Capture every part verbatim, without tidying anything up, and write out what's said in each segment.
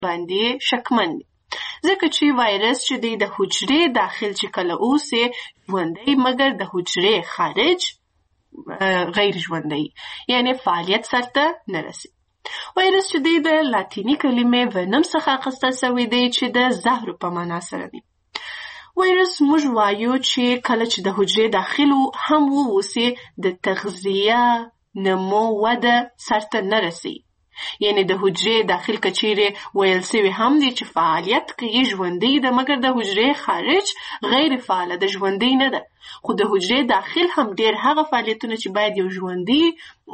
باندې شکمن دي. ځکه چې وایرس چې دی د حجرې داخل چې کله اوسي ژوندی، مګر د حجرې خارج غیر ژوندی، یعنی فعالیت سرته نه رسي. وایرس چې دی د لاتینی کلمې ونم څخه اخیستل سوی دی چې د زهرو په معنا سره دی. وایرس موږ وایو چې کله چې د حجرې داخل هم واوسي د تغذیه، نمو، وده سرته نه رسي. یعنی د حجرې داخل کچیرې ویل سوی هم دی چې فعالیت کوي ژوندی ده، مګر د حجرې خارج غیر فعاله ده، ژوندی نه ده. خو د حجرې داخل هم ډیر هغه فعالیتونه چې باید یو ژوندی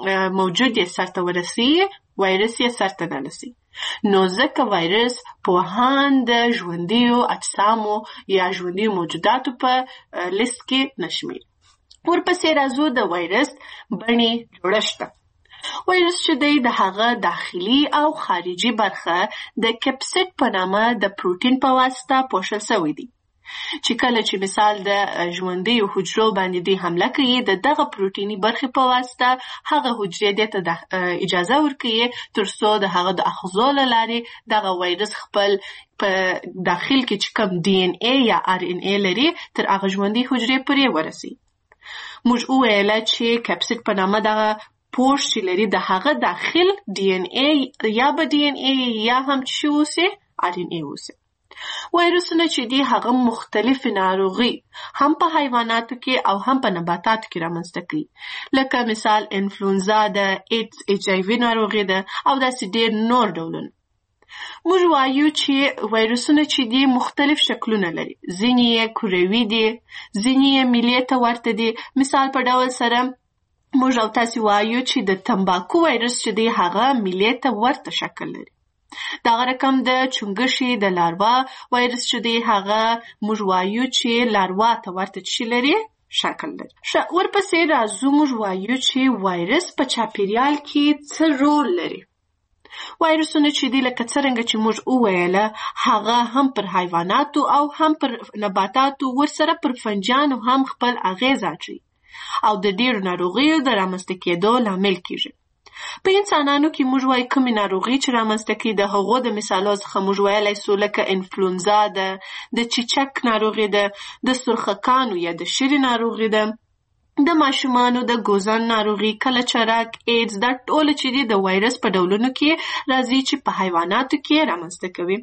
موجود یې سرته ورسي، وایرس یې سرته نه رسي. نو ځکه وایرس پوهان د ژوندیو اجسامو یا ژوندیو موجوداتو په لیست کې نشمیر. ورپسې راځو د وایرس بڼې جوړښت. وایرس چې دی د هغه داخلي او خارجي برخه د کپسید په نامه د پروتین په واسطه پوښل شوی دی، چې کله چې مثال د ژوندیو حجرو باندې دی حمله کوي، د دغه پروتیني برخې په واسطه هغه حجرې دې ته اجازه ورکوي تر څو د هغه د آخذو له لارې دغه وایرس خپل په داخل کې چې کوم ډي ان اے یا ار ان اے لري تر هغه ژوندۍ حجرې پورې ورسي. موږ وویله چې کپسید په نامه دغه پوښ چې لري د هغه داخل ډي ان اے یا به ډي ان اے یا هم چې اوسي ار ان اے اوسي. وایرسونه چې دي هغه مختلف ناروغي هم په حیواناتو کې او هم په نباتاتو کې رامنځته کوي، لکه مثال انفلونزا ده، ایډز، ایچ آی وي ناروغي ده او داسې ډیر نور ډولونه. موږ وایو چې وایرسونه چې دي مختلف شکلونه لري، ځینې یې کروي دي، ځینې یې میلې ته ورته دي. مثال په ډول سره موږ او تاسې وایو چې د تمباکو وایرس چې دی هغه میلې ته ورته شکل لري. دغه رقم د چونګښې د لاروا وایرس چې دی هغه موږ وایو چې لاروا ته ورته څه لري، شکل لري. ورپسې راځو موږ وایو چې وایرس په چاپیریال کې څه رول لري. وایرسونه چې دی لکه څرنګه چې موږ وویله هغه هم پر حیواناتو او هم پر نباتاتو ورسره پر فنجانو هم خپل اغیز اچوي او د ډیرو ناروغیو د رامنځته کېدو لامل کیږي. په انسانانو کې موږ وایو کومې ناروغي چې رامنځته کوي، د هغو د مثالو څخه موږ ویلی سو لکه انفلونزا ده، د چیچک ناروغي ده، د سرخکانو یا د شري ناروغي ده، د ماشومانو د ګوزن ناروغي، کلچرک، ایډز، دا ټول چې دي د وایرس په ډولونو کې راځي چې په حیواناتو کې رامنځته کوي.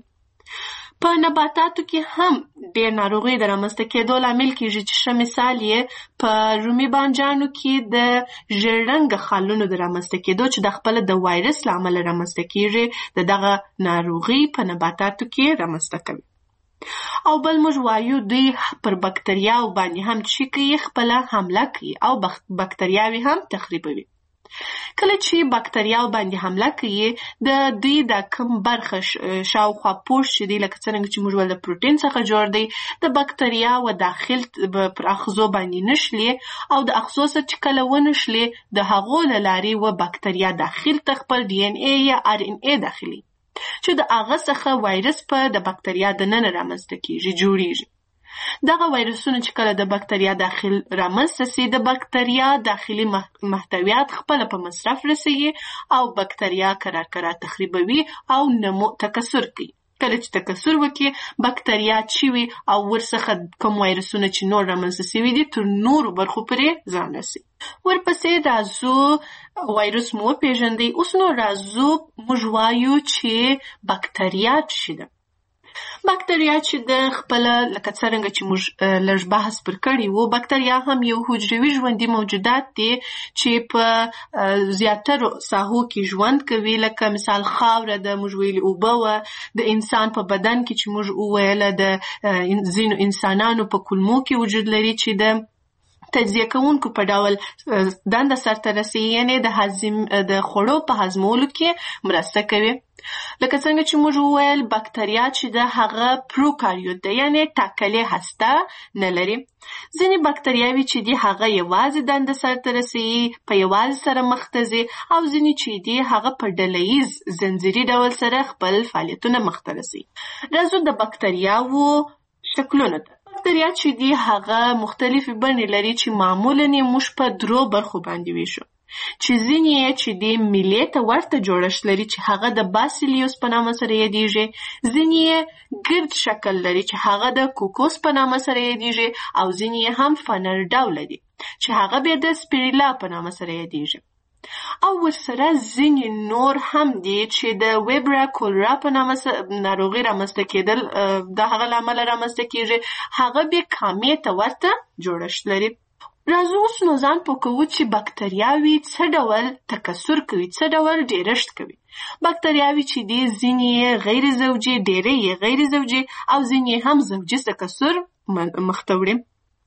په نباتاتو کې هم ډېر ناروغي د رامنځته کېدو لامل کېږي، چې ښه مثال یې په رومي بانجانو کې د ژیړ رنګه خالونو د رامنځته کېدو چې د خپله د وایرس له امله رامنځته کېږي، د دغه ناروغي په نباتاتو کې رامنځته کوي. او بل موږ وایو دوی پر بکتریاو باندې هم چې کوي، خپله حمله کوي او بکتریاوې هم تخریبوي. کله چې بکتریاو باندې حمله کوي، د دوی د کوم برخه شاوخوا پوښ چې دی لکه څرنګه چې موږ ول د پروتین څخه جوړ دی، د بکتریاو داخل پر آخذو باندې نشلي او د آخذو سره چې کله ونشلي د هغو له لارې و بکتریا داخل ته خپل ډي ان اے یا ار ان اے داخلي، چې د هغه څخه وایرس په د بکتریا دننه رامنځته کېږي، جوړیږي. دغه وایرسونه چې کله د بکتریا داخل رامنځته سي، د بکتریا داخلي محتویات خپل په مصرف رسوي او بکتریا کرار کرار تخریبوي او نمو تکثر کوي. کله چې تکثر وکړي، بکتریا چې وي او ورڅخه کوم وایرسونه چې نور رامنځته سوي دي تر نورو برخو پورې ځان رسي. ورپسې راځو وایرس مو وپېژندئ. اوس نو راځو موږ وایو چې بکتریا څه ده. بکتریا چې د خپله لکه څرنګه چې موږ لږ بحث پر کړی وو، بکتریا هم یو حجروي ژوندي موجودات دي چې په زیاترو ساحو کې ژوند کوي، لکه مثال خاوره ده، موږ ویلي اوبه وه، د انسان په بدن کې چې موږ وویله د ځینو انسانانو په کولمو کې وجود لري چې د تجزیه کوونکو په ډول دنده سرته رسي، یعنی د هضم د خوړو په هضمولو کې مرسته کوي. لکه څنګه چې موږ وویل بکتریا چې د هغه پروکاریوت ده، یعنی ټاکلې هسته نه لري. ځینې بکتریاوې چې دي هغه یوازې دنده سرته رسي، په یوازې سره مخ ته ځي، او ځینې چې دي هغه په ډله ییز زنځیري ډول سره خپل فعالیتونه مخ ته رسي. راځو د بکتریاوو شکلونه ته. بکتریا چې دي هغه مختلفې بڼې لري چې معمولاً یې موږ په درو برخو باندې ویشو. چې ځینې یې چې د میلې ته ورته جوړښت لري چې هغه د باسیلیوس په نامه سره یادیږي، ځینې یې ګرد شکل لري چې هغه د کوکوس په نامه سره یادیږي، او ځینې یې هم فنر ډوله دي چې هغه بیا د سپیریلا په نامه سره یادیږي. او ورسره ځینې نور هم دي چې د ویبرا کولرا په نامه ناروغي رامنځته کېدل د هغه له امله رامنځته کېږي، هغه بیا کامې ته ورته جوړښت لري. راځو اوس نو ځان پوه کوو چې بکتریاوې څه ډول تکثر کوي، څه ډول ډېرښت کوي. بکتریاوې چې دي ځینې یې غیر زوجي، ډېری یې غیر زوجي او ځینې هم زوجي تکثر مخته وړي.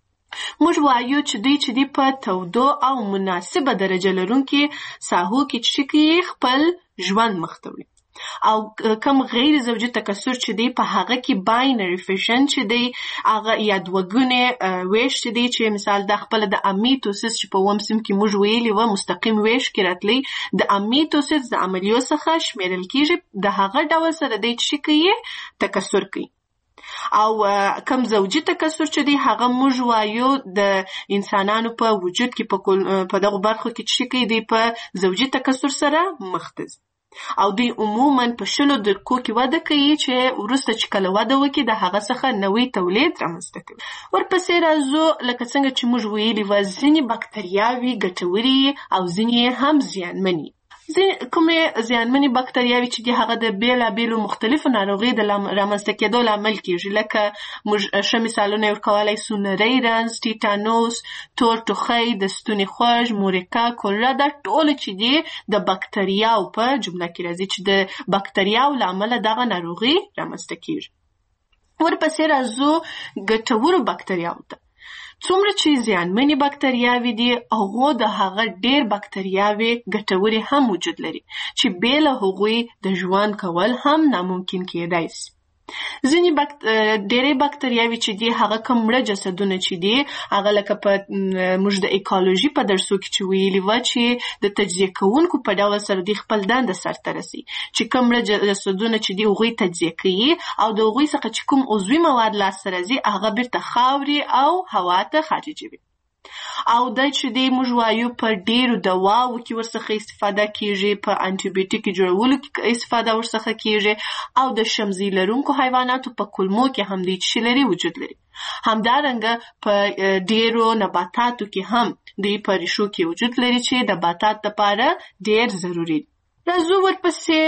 موږ وایو چې دوی چې دی په تودو او مناسبه درجه لرونکي ساحو کې چې کوي خپل ژوند مخته وړي، او کم غیر زوجي تکثر چې دی په هغه کې باینري فیشن چې دی هغه یا دوګونې ویش چې دی چې مثال د خپل د امیتوسیس چې په اووم صنف کې موږ ویلي و مستقیم ویش کې راتلی د امیتوسیس د عملیو څخه شمیرل کېږي، د هغه ډول سره دی چې کوي تکثر کوي. او کم زوجي تکثر چې دی هغه موږ وایو د انسانانو په وجود کې په دغه برخو کې چې کوي دی په زوجي تکثر سره مخ ته ځي، او دوی عموما په شلو دقیقو کې وده کوي چې وروسته چې کله وده وکړي د هغه څخه نوی تولید رامنځته کوي. ورپسې راځو لکه څنګه چې موږ ویلي وه ځینې بکتریاوې ګټورې او ځینې هم زیانمنې. کومې زیانمنې بکتریاوې چې دي هغه د بېلابېلو مختلفو ناروغیو د رامنځته کېدو لامل کېږي، لکه موږ ښه مثالونه یې ورکولی سو نری رنځ، ټیټانوس، تور ټوخی، د ستوني خوږ، مورکه، کولرا، دا ټول چې دي د بکتریاو په جمله کې راځي چې د بکتریاو له امله دغه ناروغي رامنځته کېږي. ورپسې راځو ګټورو بکتریاو ته. څومره چې زیانمنې بکتریاوې دي هغو د هغه ډېر بکتریاوې ګټورې هم وجود لري چې بې له هغوی د ژوند کول هم ناممکن کېدای سي. ځینې بکت... ډېرې بکتریاوې چې دي هغه کوم مړه جسدونه چې دي هغه لکه په موږ د ایکولوژي په درسو کې چې ویلي وه چې د تجزیه کوونکو په ډول سره دوی خپل دنده سرته رسوي، چې کوم مړه جسدونه چې دي هغوی تجزیه کوي او د هغوی څخه چې کوم عضوي مواد لاسته راځي هغه بیرته خاورې او هوا ته خارجوي. او دا چې دی موږ وایو په ډېرو دواو کې ورڅخه استفاده کېږي، په انټي بیوټیک جوړولو کې استفاده ورڅخه کېږي، او د شمزي لرونکو حیواناتو په کولمو کې هم دی چې لري وجود لري. همدارنګه په ډېرو نباتاتو کې هم دی په ریښو کې وجود لري چې د نباتات لپاره ډېر ضروري. راځو ورپسې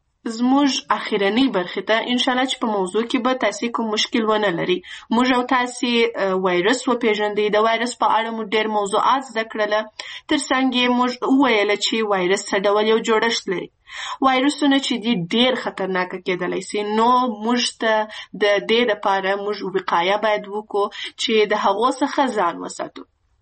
زموږ اخرنۍ برخې ته انشاءالله چې په موضوع کې به تاسې کوم مشکل ونه لري. موږ او تاسې وایرس وپېژندئ، د وایرس په اړه مو ډېر موضوعات زده کړله، تر څنګ یې موږ وویله چې وایرس څه ډول یو جوړښت لري. وایرسونه چې دي ډېر خطرناکه کېدلی سي، نو موږ ته د دې دپاره موږ وقایه باید وکړو چې د هغو څخه ځان وساتو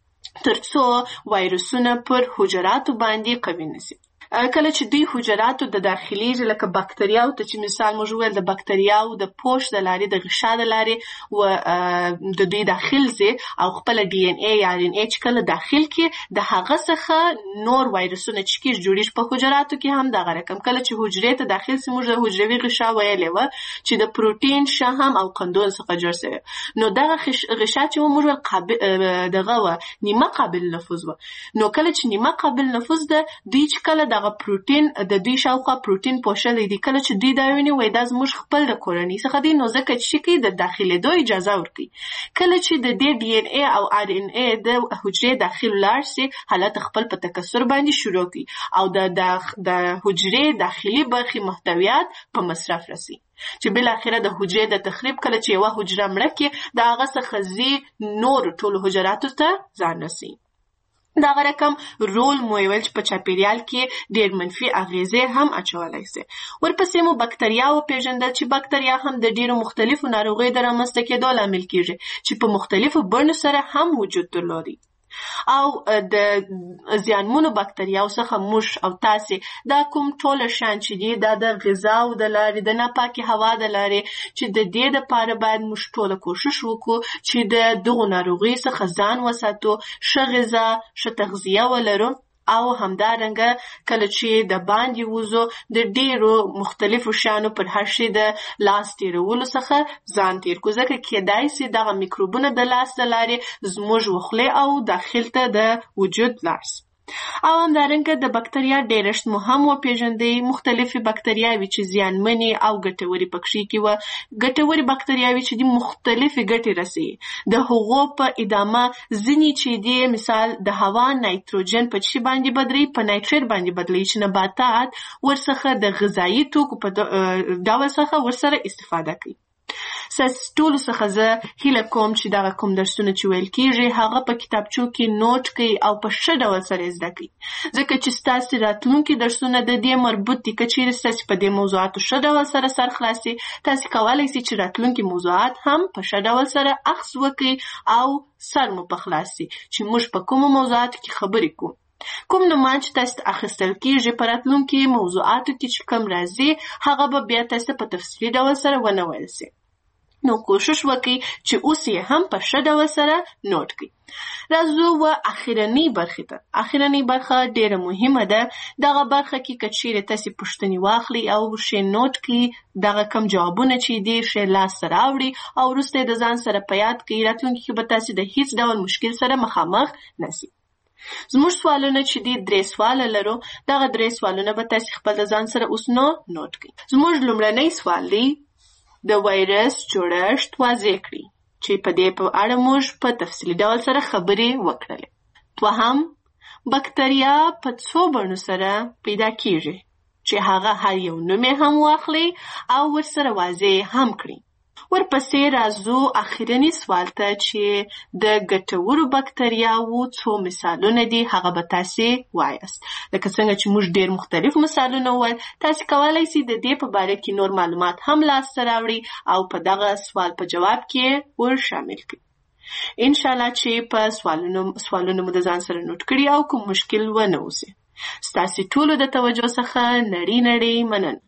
تر څو وایرسونه پر حجراتو باندې قوي نسي. کله چې دوی حجراتو د داخليږي لکه بکتریاو ته چې مثال موږ ویل د بکتریاو د پوښ د لارې د غشا د لارې و د دوی داخل ځي او خپل ډي ان اي یا ار ان اي چې کله داخل کې د هغه څخه نور وایرسونه چې کېږي جوړیږي په حجراتو کې هم دغه رقم. کله چې حجرې ته داخل سي موږ د حجروي غشا ویلې وه چې د پروټین شهم او قندون څخه جوړ شوی، نو دغه غشا چې موږ قابل دغه وه نیمه قابل نفوذ وه، نو کله چې نیمه قابل نفوذ ده دوی چې کله دغه پروټین د دوی شاوخوا پروټین پوښلی دي، کله چې دوی دا ویني وایي دا زموږ خپل د کورنۍ څخه دی، نو ځکه چې کوي د داخلېدو اجازه ورکوي. کله چې د دې ډي ان اي او ار ان اي د حجرې داخل لاړ سي حالت خپل په تکثر باندې شروع کوي او د د حجرې داخلي برخې محتویات په مصرف رسي چې بالاخره د حجرې د تخریب کله چې یوه حجره مړه کړي د هغه څخه ځي نور ټولو حجراتو ته ځان رسي. دغه رقم رول مو ویل چې په چاپیریال کې ډېر منفي اغیزې هم اچولی سي. ورپسې مو بکتریا وپېژندل چې بکتریا هم د ډېرو مختلفو ناروغیو د رامنځته کېدو لامل کېږي چې په مختلفو بڼو سره هم وجود درلودي. او د زیانمنو بکتریاو څخه موږ او تاسې دا کوم ټوله شیان چې دي دا د غذاو د لارې د ناپاکې هوا د لارې چې د دې دپاره باید موږ ټوله کوشش وکړو چې د دغو ناروغیو څخه ځان وساتو، ښه غذا، ښه تغذیه ولرو، او همدارنګه کله چې د باندې وځو د ډېرو مختلفو شیانو پر هر شي د لاس تېرولو څخه ځان تېر کړو، ځکه کېدای سي دغه میکروبونه د لاس د لارې زموږ وخولې او داخل ته د وجود لاړ سي. او همدارنګه د بکتریا ډېرښت مو هم وپېژندئ. مختلفې بکتریاوې چې زیانمنې او ګټورې پکښې کې وه. ګټورې بکتریاوې چې دي مختلفې ګټې رسوي. د هغو په ادامه ځینې چې دي مثال د هوا نایتروجن په څه باندې بدلوي، په نایتریت باندې بدلوي چې نباتات ورڅخه د غذایي توکو په ډول څخه ورسره استفاده کوي. ستاسو ټولو څخه زه هیله کوم چې دغه کوم درسونه چې ویل کېږي هغه په کتابچو کې نوټ کړئ او په ښه ډول سره یې زده کړئ، ځکه چې ستاسو راتلونکي درسونه د دې مربوط دي. که چیرې ستاسو په دې موضوعاتو ښه ډول سره سر خلاص شي، تاسو کولی شئ چې راتلونکي موضوعات هم په ښه ډول سره اخذ وکړئ او سر مو په خلاص شي چې موږ په کومو موضوعاتو کې خبرې کوو. کوم نومان چې تاسو اخیستل کېږي په راتلونکي موضوعاتو کې چې کوم راځي هغه به بیا تاسو په تفصیلي ډول سره ونه ویل شي. نو کوشش وکړئ چې اوس یې هم په ښه ډول سره نوٹ کړئ. راځو و اخرنۍ برخې ته. اخرنۍ برخه ډېره مهمه ده. دغه برخه کې که چیرې تاسې پوښتنې واخلئ او ښې نوٹ کړئ، دغه کم جوابونه چې دي ښې لاسته راوړئ او وروسته یې د ځان سره په یاد کړئ، راتلونکي کې به تاسې د هیڅ ډول مشکل سره مخامخ نه شئ. زموږ سوالونه چې دي درې سواله لرو. دغه درې سوالونه به تاسې خپل د ځان سره اوس نو نوٹ کړئ. زموږ لومړنی سوال دی د وایرس جوړښت واضح کړئ چې په دې په اړه موږ په تفصیلي ډول سره خبرې وکړلې. دوهم، بکتریا په څو بڼو سره پیدا کیږي چې هغه هر یو نوم یې هم واخلئ او ورسره واضح هم کړئ. ورپسې راځو اخرني سوال ته چې د ګټورو بکتریاوو څو مثالونه دي هغه به تاسې وایاست. لکه څنګه چې موږ ډېر مختلف مثالونه وویل، تاسې کولی شئ د دې په باره کې نور معلومات هم لاسته راوړئ او په دغه سوال په جواب کې ور شامل کړئ. انشاءالله چې په سوالونو سوالونه مو د ځان سره نوٹ کړي او کوم مشکل ونه اوسي. ستاسې ټولو د توجه څخه نړۍ نړۍ مننه.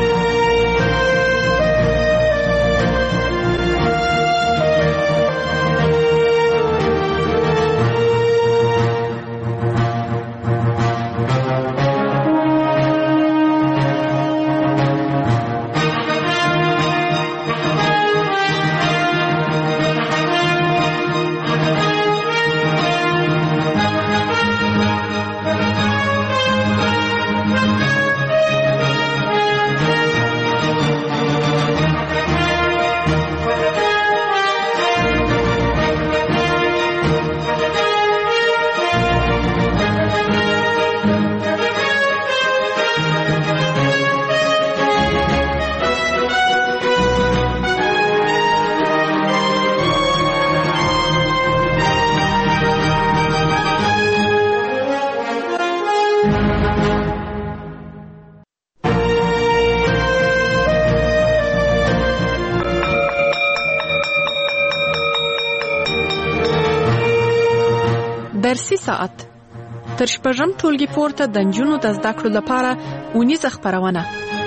درسي ساعت تر شپږم ټولګي پورته د نجونو د زده کړو لپاره اونیزه خپرونه.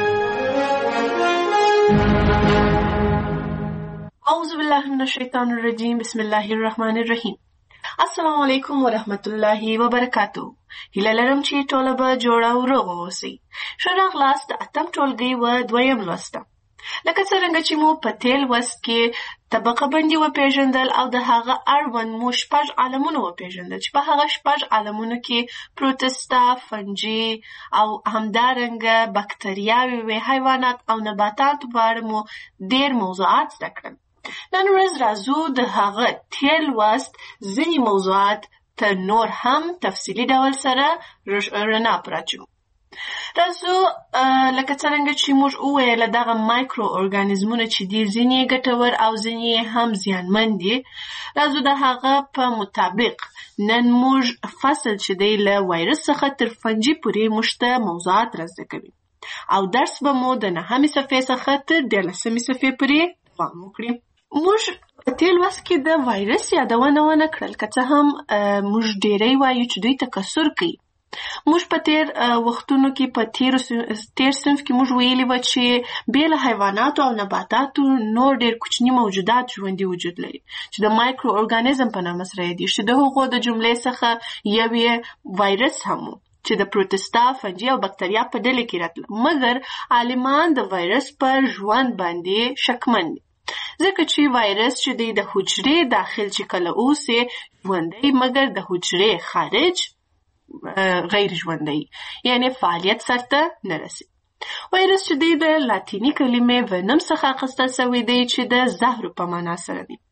اعوذ بالله من الشیطان الرجیم. بسم الله الرحمن الرحیم. السلام علیکم ورحمت الله وبرکاتو. هیله لرم چې ټوله به جوړه او روغه اوسئ. ښه راغلاست د اتم ټولګي و دویم لوست ته. لکه څرنګه چې مو په تېر لوست کې طبقه بندي وپېژندل او د هغه اړوند مو شپږ عالمونه وپېژندل چې په هغه شپږ عالمونو کې پروتستا، فنجي او همدارنګه بکتریاوې وې، حیوانات او نباتاتو په اړه مو ډېر موضوعات زده کړل. نن ورځ راځو د هغه تېر لوست ځینې موضوعات ته نور هم تفصیلي ډول سره رڼا پراچو. راځو لکه څرنګه چې موږ وویل دغه مایکرو ارګانیزمونه چې دي ځینې ګټور او ځینې هم زیانمن دي. راځو د هغه په مطابق نن موږ فصل چې دی له وایرس څخه تر فنجي پورې موږ ته موضوعات را زده کوي او درس به مو د نهمې صفحې څخه تر دیارلسمې صفحې پورې دوام وکړي. موږ په تېر لوست کې د وایرس یادونه ونه کړل، که څه هم موږ ډېری وایو چې دوی تکثر کوي. موږ په تېر وختونو کې په تېر تېر صنف کې موږ ویلي وو چې بې له حیواناتو او نباتاتو نور ډېر کوچني موجودات ژوندي وجود لري چې د مایکرو ارګانیزم په نامه سره یادېږي، چې د هغو د جملې څخه یو یې وایرس هم و چې د پروتستا، فنجي او بکتریا په ډلې کې راتله. مګر عالمان د وایرس پر ژوند باندې شکمن دي، ځکه چې وایرس چې دی د حجرې داخل چې کله اوسي ژوندی، مګر د حجرې خارج غیر ژوندی یعنی فعالیت سرته نه رسي. وایرس چې دی د لاتیني کلمې ونم څخه اخیستل سوی دی چې د زهرو په معنا سره دی.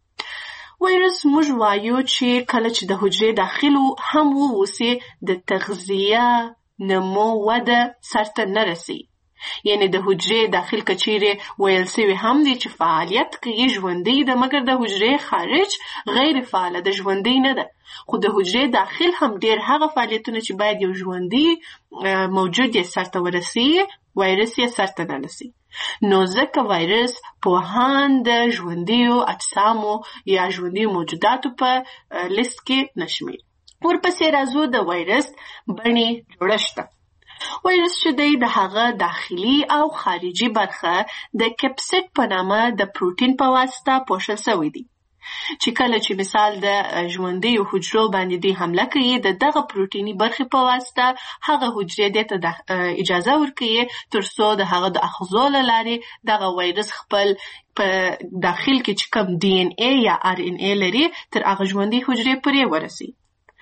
وایرس موږ وایو چې کله چې د حجرې داخل هم ووسي د تغذیه نمو وده سرته نه رسي. یعنی د حجرې داخل کچیرې ویل سوی هم دی چې فعالیت کوي ژوندی ده، مګر د حجرې خارج غیر فعاله ده، ژوندی نه ده. خو د حجرې داخل هم ډیر هغه فعالیتونه چې باید یو ژوندی موجود یې سرته ورسي، وایرس یې سرته نه رسي. نو ځکه وایرس پوهان د ژوندیو اجسامو یا ژوندیو موجوداتو په لیست کې نشمیر. ورپسې راځو د وایرس بڼې جوړښت. وایرس چې دی د هغه داخلي او خارجي برخه د کپسید په نامه د پروتین په واسطه پوښل سوی دی چې کله چې مثال د ژوندیو حجرو باندې دی حمله کوي د دغه پروتینی برخې په واسطه هغه حجرې دې ته اجازه ورکوي تر څو د هغه د اخذو له لارې دغه وایرس خپل په داخل کې چې کوم ډي ان اي یا ار ان اي لري تر هغه ژوندۍ حجرې پورې ورسي.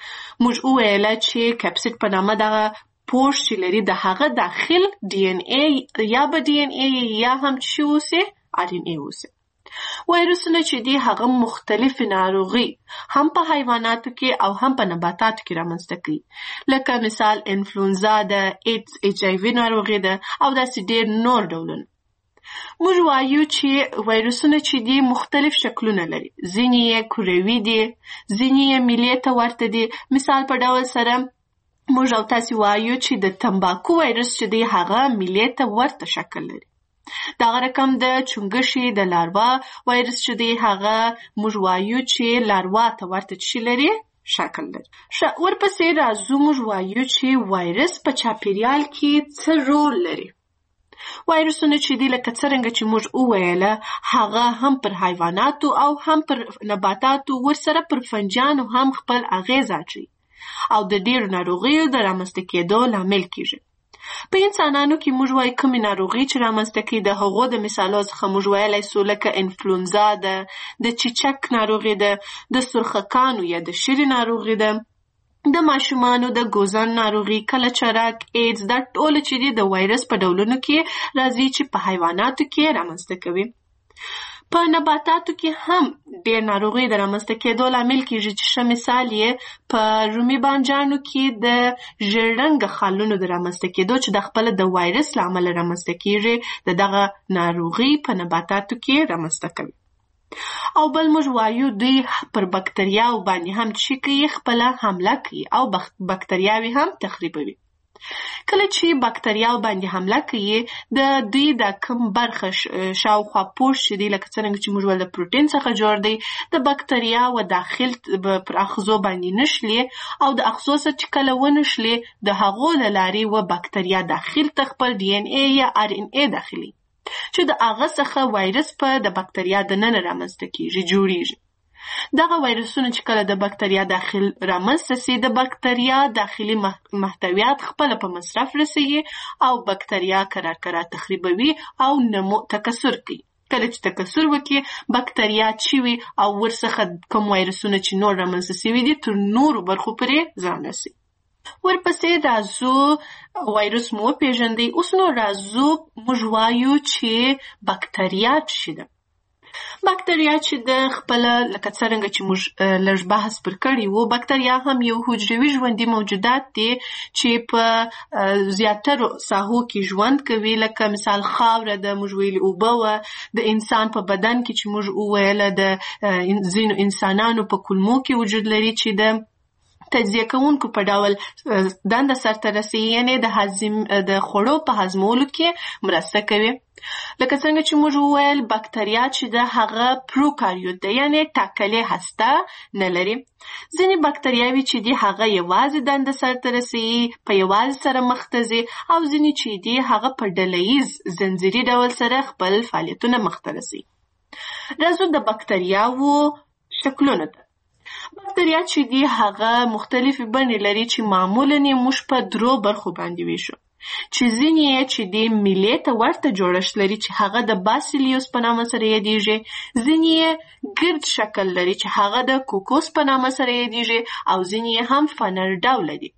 موږ وویل چې کپسید په نامه دغه پوښ چې لري د هغه داخل ډي ان اي یا به ډي ان اي یا هم چې اوسي ار ان اي اوسي. وایرسونه چې دي هغه مختلف ناروغي هم په حیواناتو کې او هم په نباتاتو کې رامنځته کوي، لکه مثال انفلونزا ده، ایډز ایچ آی وي ناروغي ده او داسې ډیر نور ډولونه. موږ وایو چې وایرسونه چې دي مختلف شکلونه لري، ځینې یې کروي دي، ځینې یې میلې ته ورته دي. مثال په ډول سره موږ او تاسې وایو چې د تمباکو وایرس چې دی هغه میلې ته ورته شکل لري. دغه رقم د چونګښې د لاروا وایرس چې دی هغه موږ وایو چې لاروا ته ورته شي لري شکل لري. ورپسې راځو موږ وایو چې وایرس په چاپیریال کې څه رول لري. وایرسونه چې دی لکه څرنګه چې موږ وویله هغه هم پر حیواناتو او هم پر نباتاتو ورسره پر فنجانو هم خپل اغیز اچوي او د ډیرو ناروغیو د رامنځته کېدو لامل کیږي. په انسانانو کې موږ وایو کومې ناروغي چې رامنځته کوي د هغو د مثالو څخه موږ ویلی سو لکه انفلونزا ده، د چیچک ناروغي ده، د سرخکانو یا د شری ناروغي ده، د ماشومانو د ګوزن ناروغي، کلچرک، ایډز، دا ټول چې دي د وایرس په ډولونو کې راځي چې په حیواناتو کې رامنځته کوي. په نباتاتو کې هم ډېر ناروغي د رامنځته کېدو لامل کېږي چې ښه مثال یې په رومي بانجانو کې د ژیړ رنګه خالونو د رامنځته کېدو چې د خپله د وایرس له امله رامنځته کېږي د دغه ناروغي په نباتاتو کې رامنځته کوي. او بل موږ وایو دوی پر بکتریاو باندې هم چې کوي خپله حمله کوي او بکتریاوې هم تخریبوي. کله چې بکتریاو باندې حمله کوي د دوی د کوم برخه شاوخوا پوښ چې دی لکه څرنګه چې موږ ویل د پروتین څخه جوړ دی د بکتریاو داخل پر اغزو باندې نشلي او د اغزو سره چې کله ونشلي د هغو له لارې و بکتریا داخل ته خپل ډي ان اي یا ار ان اي داخلي چې د هغه څخه وایرس په د بکتریا دننه رامنځته کېږي جوړیږي. دغه وایرسونه چې کله د بکتریا داخل رامنځته سي د بکتریا داخلي محتویات خپل په مصرف رسوي او بکتریا کرار کرار تخریبوي او نمو تکثر کوي. کله چې تکثر وکړي بکتریا چوي او ورڅخه کوم وایرسونه چې نور رامنځته سوي دي تر نورو برخو پورې ځان رسي. ورپسې راځو وایرس مو پیژندي. اوس نو راځو موږ وایو چې بکتریا څه ده. بکتریا چې د خپل لکه څرنګه چې موږ لږ بحث پر کړی وو، بکتریا هم یو حجروي ژوندي موجودات دي چې په زیاترو ساحو کې ژوند کوي، لکه مثال خاوره ده، موږ ویلي اوبه وه، د انسان په بدن کې چې موږ وویله د ځینو انسانانو په کولمو کې وجود لري چې د تجزیه کوونکو په ډول دنده سرته رسوي، یعنې د هضم د خوړو په هضمولو کې مرسته کوي. لکه څنګه چې موږ وویل بکتریا چې د هغه پروکاریوت ده، یعنې ټاکلې هسته نه لري. ځینې بکتریاوې چې دي هغه یوازې دنده سرته رسوي، په یوازې سره مخ ته ځي، او ځینې چې دي هغه په ډلهییز زنځیري ډول سره خپل فعالیتونه مخ ته رسوي. راځو د بکتریاوو شکلونو ته. بکتریا چې دي هغه مختلفې بڼې لري چې معمولاً یې موږ په درو برخو باندې ویشو، چې ځینې یې چې دي میلې ته ورته جوړښت لري چې هغه د باسیلیوس په نامه سره یادیږي، ځینې یې ګرد شکل لري چې هغه د کوکوس په نامه سره یادیږي، او ځینې یې هم فنر ډوله دي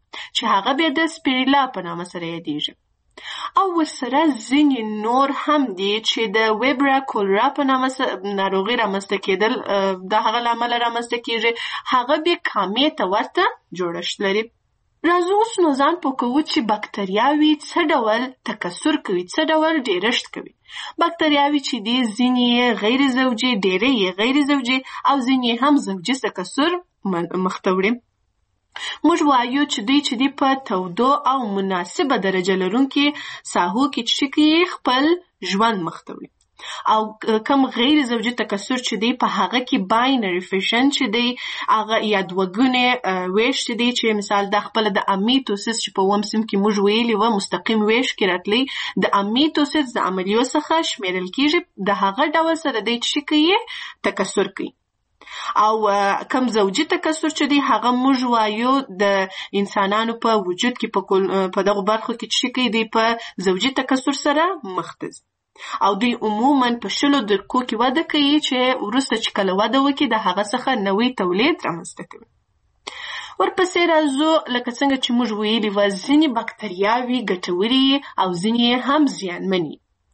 چې هغه بیا د سپیریلا په نامه سره یادیږي. او ورسره ځینې نور هم دي چې د ویبرا کولرا په نامه ناروغي رامنځته کېدل د هغه له امله رامنځته کېږي. هغه بیا کامې ته ورته جوړښت لري. راځو اوس نو ځان پوه کوو چې بکتریاوې څه ډول تکثر کوي، څه ډول ډېرښت کوي. بکتریاوې چې دي ځینې یې غیر زوجي، ډېرې یې غیر زوجي او ځینې هم زوجي تکثر مخته وړي. موږ وایو چې دوی چې دی په تودو او مناسبه درجه لرونکي ساحو کې چې کوي خپل ژوند مخته وړي. او کم غیر زوجي تکثر چې دی په هغه کې باینري فیشن چې دی هغه یا دوګونې ویش چې دی چې مثال د خپل د امیتوسیس چې په اووم صنف کې موږ ویلي و مستقیم ویش کې راتلی د امیتوسیس د عملیو څخه شمیرل کېږي. د هغه ډول سره دی چې کوي تکثر کوي. او کم زوجي تکثر چې دی هغه موږ وایو د انسانانو په وجود کې په دغه برخو کې چې کوي دی په زوجي تکثر سره مخ ته ځي. او دوی عموما په شلو درکو کې وده کوي چې وروسته چې کله وده وکړي د هغه څخه نوی تولید رامنځته کوي. ورپسې راځو لکه څنګه چې موږ ویلي وه ځینې بکتریاوې ګټورې او ځینې هم زیانمنې.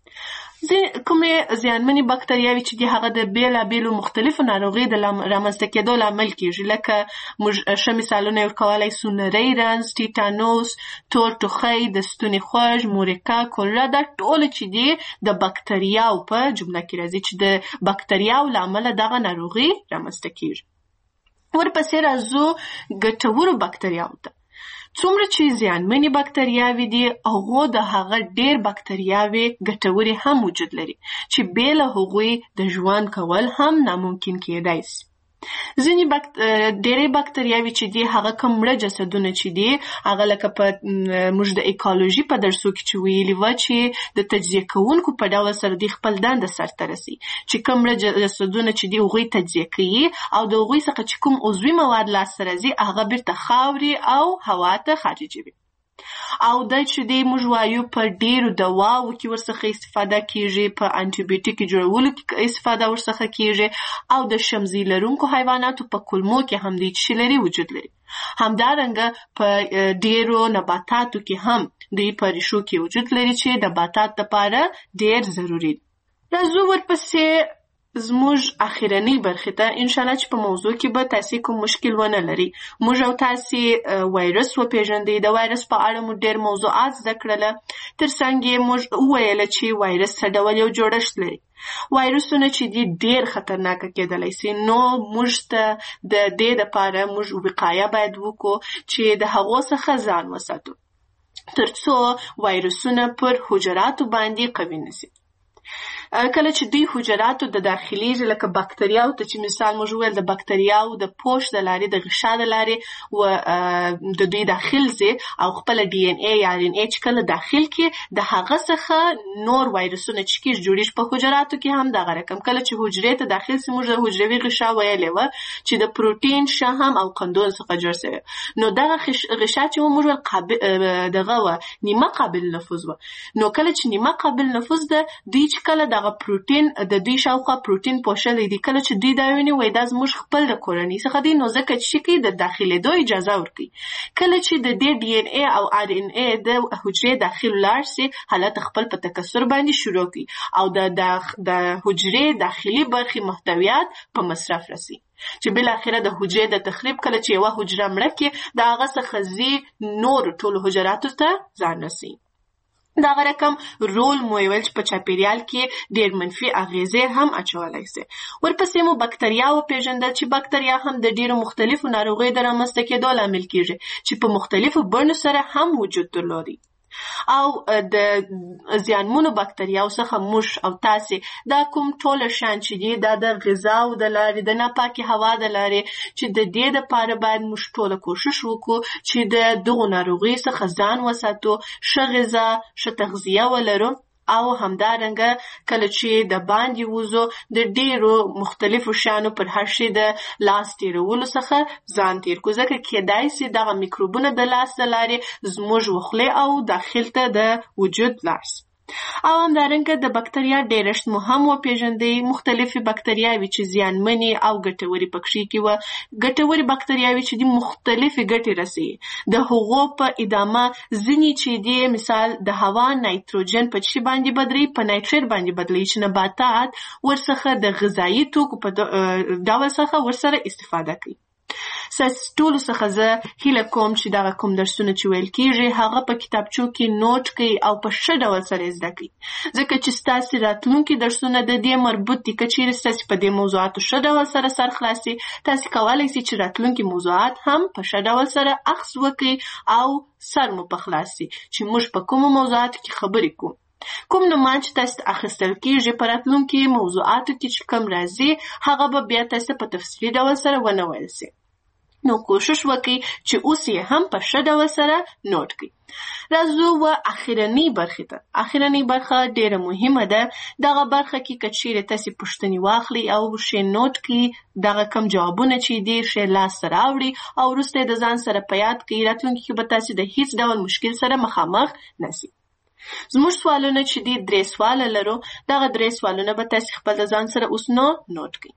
کومې زیانمنې بکتریاوې چې دي هغه د بېلابېلو مختلفو ناروغیو د رامنځته کېدو لامل کېږي. لکه موږ ښه مثالونه یې ورکولی سو نری رنځ، ټیټانوس، تور ټوخی، د ستوني خوږ، مورکه، کولرا، دا ټول چې دي د بکتریاو په جمله کې راځي چې د بکتریاو له امله دغه ناروغي رامنځته کېږي. ورپسې راځو ګټورو بکتریاو ته. څومره چې زیانمنې بکتریاوې دي هغو د هغه ډېر بکتریاوې ګټورې هم وجود لري چې بې له هغوی د ژوند کول هم ناممکن کېدای سي. ځینې بکت... ډېرې بکتریاوې چې دي هغه کوم مړه جسدونه چې دي هغه لکه په موږ د ایکالوژي په درسو کې چې ویلي وه چې د تجزیه کوونکو په ډول سره دوی خپل دنده سرته رسي چې کوم مړه جسدونه چې دي هغوی تجزیه کوي او د هغوی څخه چې کوم عضوي مواد لاسته راځي هغه بیرته خاورې او هوا ته خارجوي. او دا چې دی موږ وایو په ډیرو دواو کې ورڅخه استفاده کیږي، په انټي بیوټیک جوړولو کې استفاده ورڅخه کیږي او د شمزي لرونکو حیواناتو په کولمو کې هم دی چې لري وجود لري. همدارنګه په ډیرو نباتاتو کې هم دی په ریښو کې وجود لري چې د نباتات لپاره ډیر ضروری دی. راځو ورپسې زموږ اخیرنی برخې ته ان شاء الله چې په موضوع کې به تاسو کوم مشکل ونه لري. موږ او تاسو وایرس وپېژندئ، د وایرس په اړه مو ډېر موضوعات زده کړله، ترڅنګ یې موږ وویل چې وایرس څه ډول یو جوړښت لري. وایرسونه چې دي ډېر خطرناکه کېدلی سي، نو موږ ته د دې دپاره موږ وقایه باید وکړو چې د هغو څخه ځان وساتو ترڅو وایرسونه پر حجراتو باندې قوي نسي. کله چې دوی حجراتو د داخليږي لکه بکتریاو ته چې مثال موږ ویل د بکتریاو د پوښ د لارې د غشا د لارې و د دوی داخل ځي او خپل ډي ان اي یا ار ان اي چې کله داخل کې د هغه څخه نور وایرسونه چې کېږي جوړیږي په حجراتو کې هم دغه رقم. کله چې حجرې ته داخل سي موږ د حجروي غشا ویلې وه چې د پروتین شهم او قندون څخه جوړ شوی، نو دغه غشا چې موږ قابل دغه و نیمه قابل نفوذ و. نو کله چې نیمه قابل نفوذ ده دوی چې کله دغه پروتین د دوی شاوخوا پروتین پوښلی دي، کله چې دوی دا ویني وایي دا زموږ خپل د کورنۍ څخه دی، نو ځکه چې کوي د داخلېدو اجازه ورکوي. کله چې د دې ډي ان اي او ار ان اي د حجرې داخل لاړ سي حالت خپل په تکثر باندې شروع کوي او د د حجرې داخلي برخې محتویات په مصرف رسي چې بل اخره د حجرې د تخریب کله چې یوه حجره مړه کې د هغه څخه ځي نور ټولو حجراتو ته ځان رسي. دغه رقم رول مو ویل چې په چاپیریال کې ډېر منفي اغیزې هم اچولی سي. ورپسې مو بکتریا وپېژندل چې بکتریا هم د ډېرو مختلفو ناروغیو د رامنځته کېدو لامل کېږي چې په مختلفو بڼو سره هم وجود درلودي. او د زیانمنو بکتریاو څخه موږ او تاسې دا کوم ټوله شیان چې دي دا د غذاو د لارې د ناپاکې هوا د لارې چې د دې دپاره باید موږ ټوله کوشش وکړو چې د دغو ناروغیو څخه ځان وساتو، ښه غذا، ښه تغذیه ولرو او همدارنګه کله چې د باندې وځو د ډېرو مختلفو شیانو پر هر شي د لاس تېرولو څخه ځان تېر کړو، ځکه کېدای سي دغه میکروبونه د لاس د لارې زموږ وخولې او داخل ته د وجود لاړ سي. او همدارنګه د بکتریا ډېرښت مو هم وپېژندئ. مختلفې بکتریاوې چې زیانمنې او ګټورې پکښې کې وه. ګټورې بکتریاوې چې دي مختلفې ګټې رسوي. د هغو په ادامه ځینې چې دي مثال د هوا نایتروجن په څه باندې بدلوي، په نایتریټ باندې بدلوي چې نباتات ورڅخه د غذایي توکو په ډول څخه ورسره استفاده کوي. ستاسو ټولو څخه زه هیله کوم چې دغه کوم درسونه چې ویل کېږي هغه په کتابچو کې نوټ کړئ او په ښه ډول سره یې زده کړئ، ځکه چې ستاسو راتلونکي درسونه د دې مربوط دي. که چیرې ستاسو په دې موضوعاتو ښه ډول سره سر خلاص شي، تاسو کولی شئ چې راتلونکي موضوعات هم په ښه ډول سره اخذ وکړئ او سر مو په خلاص شي چې موږ په کومو موضوعاتو کې خبرې کوو. کوم نومان چې تاسو اخیستل کېږي په راتلونکي موضوعاتو کې چې کوم راځي هغه به بیا تاسو په تفصیلي ډول سره ونه ویل شي. نو کوشش وکړئ چې اوس یې هم په ښه ډول سره نوٹ کړئ. راځو و اخرنۍ برخې ته. اخرنۍ برخه ډېره مهمه ده. دغه برخه کې که چیرې تاسې پوښتنې واخلئ او ښې نوٹ کړئ، دغه کم جوابونه چې دي ښې لاسته راوړئ او وروسته یې د ځان سره په یاد کړئ. راتلونکي کې به تاسې د هیڅ ډول مشکل سره مخامخ نه شئ. زموږ سوالونه چې دي درې سواله لرو. دغه درې سوالونه به تاسې خپل د ځان سره اوس نو نوٹ کړئ.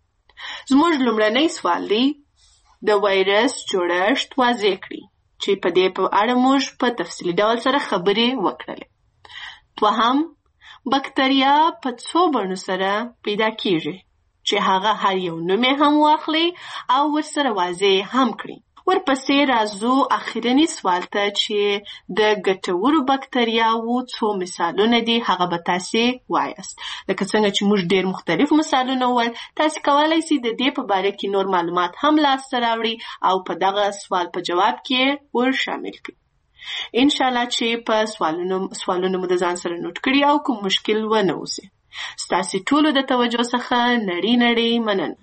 زموږ لومړنی سوال دی د وایرس جوړښت واضح کړئ چې په دې په اړه موږ په تفصیلي ډول سره خبرې وکړلې. دوهم، بکتریا په څو بڼو سره پیدا کېږي چې هغه هر یو نوم یې هم واخلئ او ورسره واضح هم کړئ. ورپسې راځو اخرني سوال ته چې د ګټورو بکتریاوو څو مثالونه دي هغه به تاسې وایاست. لکه څنګه چې موږ ډېر مختلف مثالونه وویل، تاسې کولی شئ د دې په باره کې نور معلومات هم لاسته راوړئ او په دغه سوال په جواب کې ور شامل کړئ. انشاءالله چې په سوالونو سوالونو مو د ځان سره نوٹ کړي او کوم مشکل ونه اوسي. ستاسې ټولو د توجه څخه نړۍ نړۍ مننه.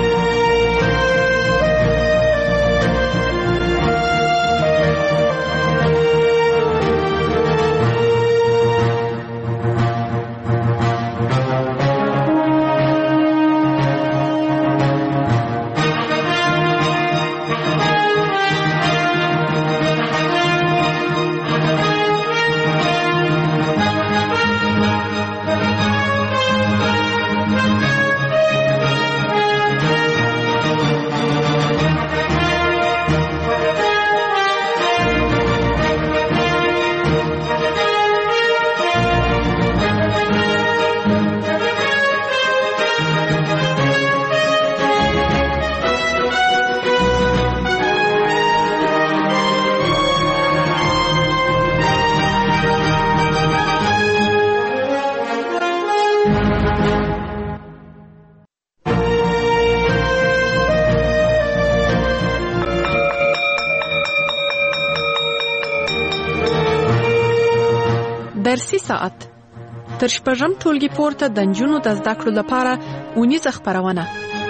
درسي ساعت تر شپږم ټولګي پورته د نجونو د زده کړو لپاره اونیزه خپرونه.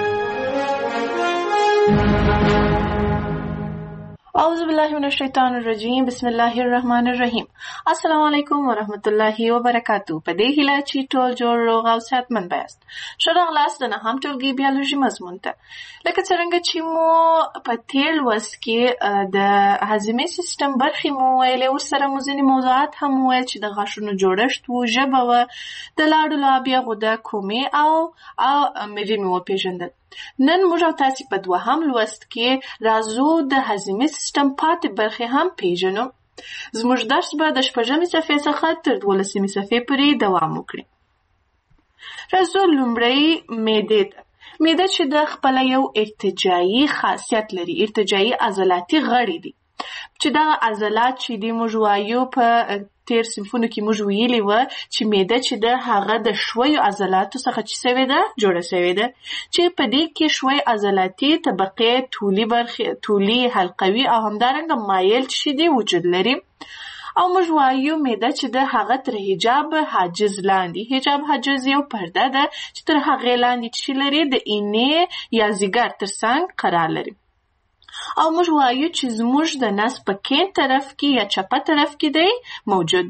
اعوذ بالله من الشیطان الرجیم. بسم الله الرحمن الرحیم. السلام علیکم ورحمت الله وبرکاتو. په دې هیله چې ټول جوړ روغ او صحتمند یاست. ښه راغلاست د نهم ټولګي بیولوژي مضمون ته. لکه څرنګه چې مو په تېر لوست کې د هاضمې سیستم برخې مو ویلې، ورسره مو ځینې موضوعات هم وویل چې د غاښونو جوړښت و، ژبه وه، د لاړو لابیا غده، کومې او او مری مې وپېژندل. نن موږ او تاسې په دوهم لوست کې راځو د هاضمې سیستم پاتې برخې هم پیژنو. زموږ درس به د شپږمې صفحې څخه تر دولسمې صفحې پورې دوام وکړي. راځو لومړی معدې ته. معده چې د خپله یو ارتجاعي خاصیت لري، ارتجاعي عضلاتي غړي دي چې دغه عضلات چې دي موږ وایو په تیر صنفونو کې موږ ویلي وه چې معده چې ده هغه د شویو عضلاتو څخه چې سوې ده جوړه سوې ده، چې په دې کې شوی عضلاتي طبقې، طولي برخې، طولي، حلقوي او همدارنګه مایل چې دي وجود لري. او موږ وایو معده چې ده هغه تر حجاب حاجز لاندې، حجاب حاجز یو پرده ده چې تر هغې لاندې چې لري د اینې یا ځیګر تر څنګ قرار لري. او موږ وایو چې زموږ د نس په کیڼ طرف کې یا چپه طرف کې دی موجود دی.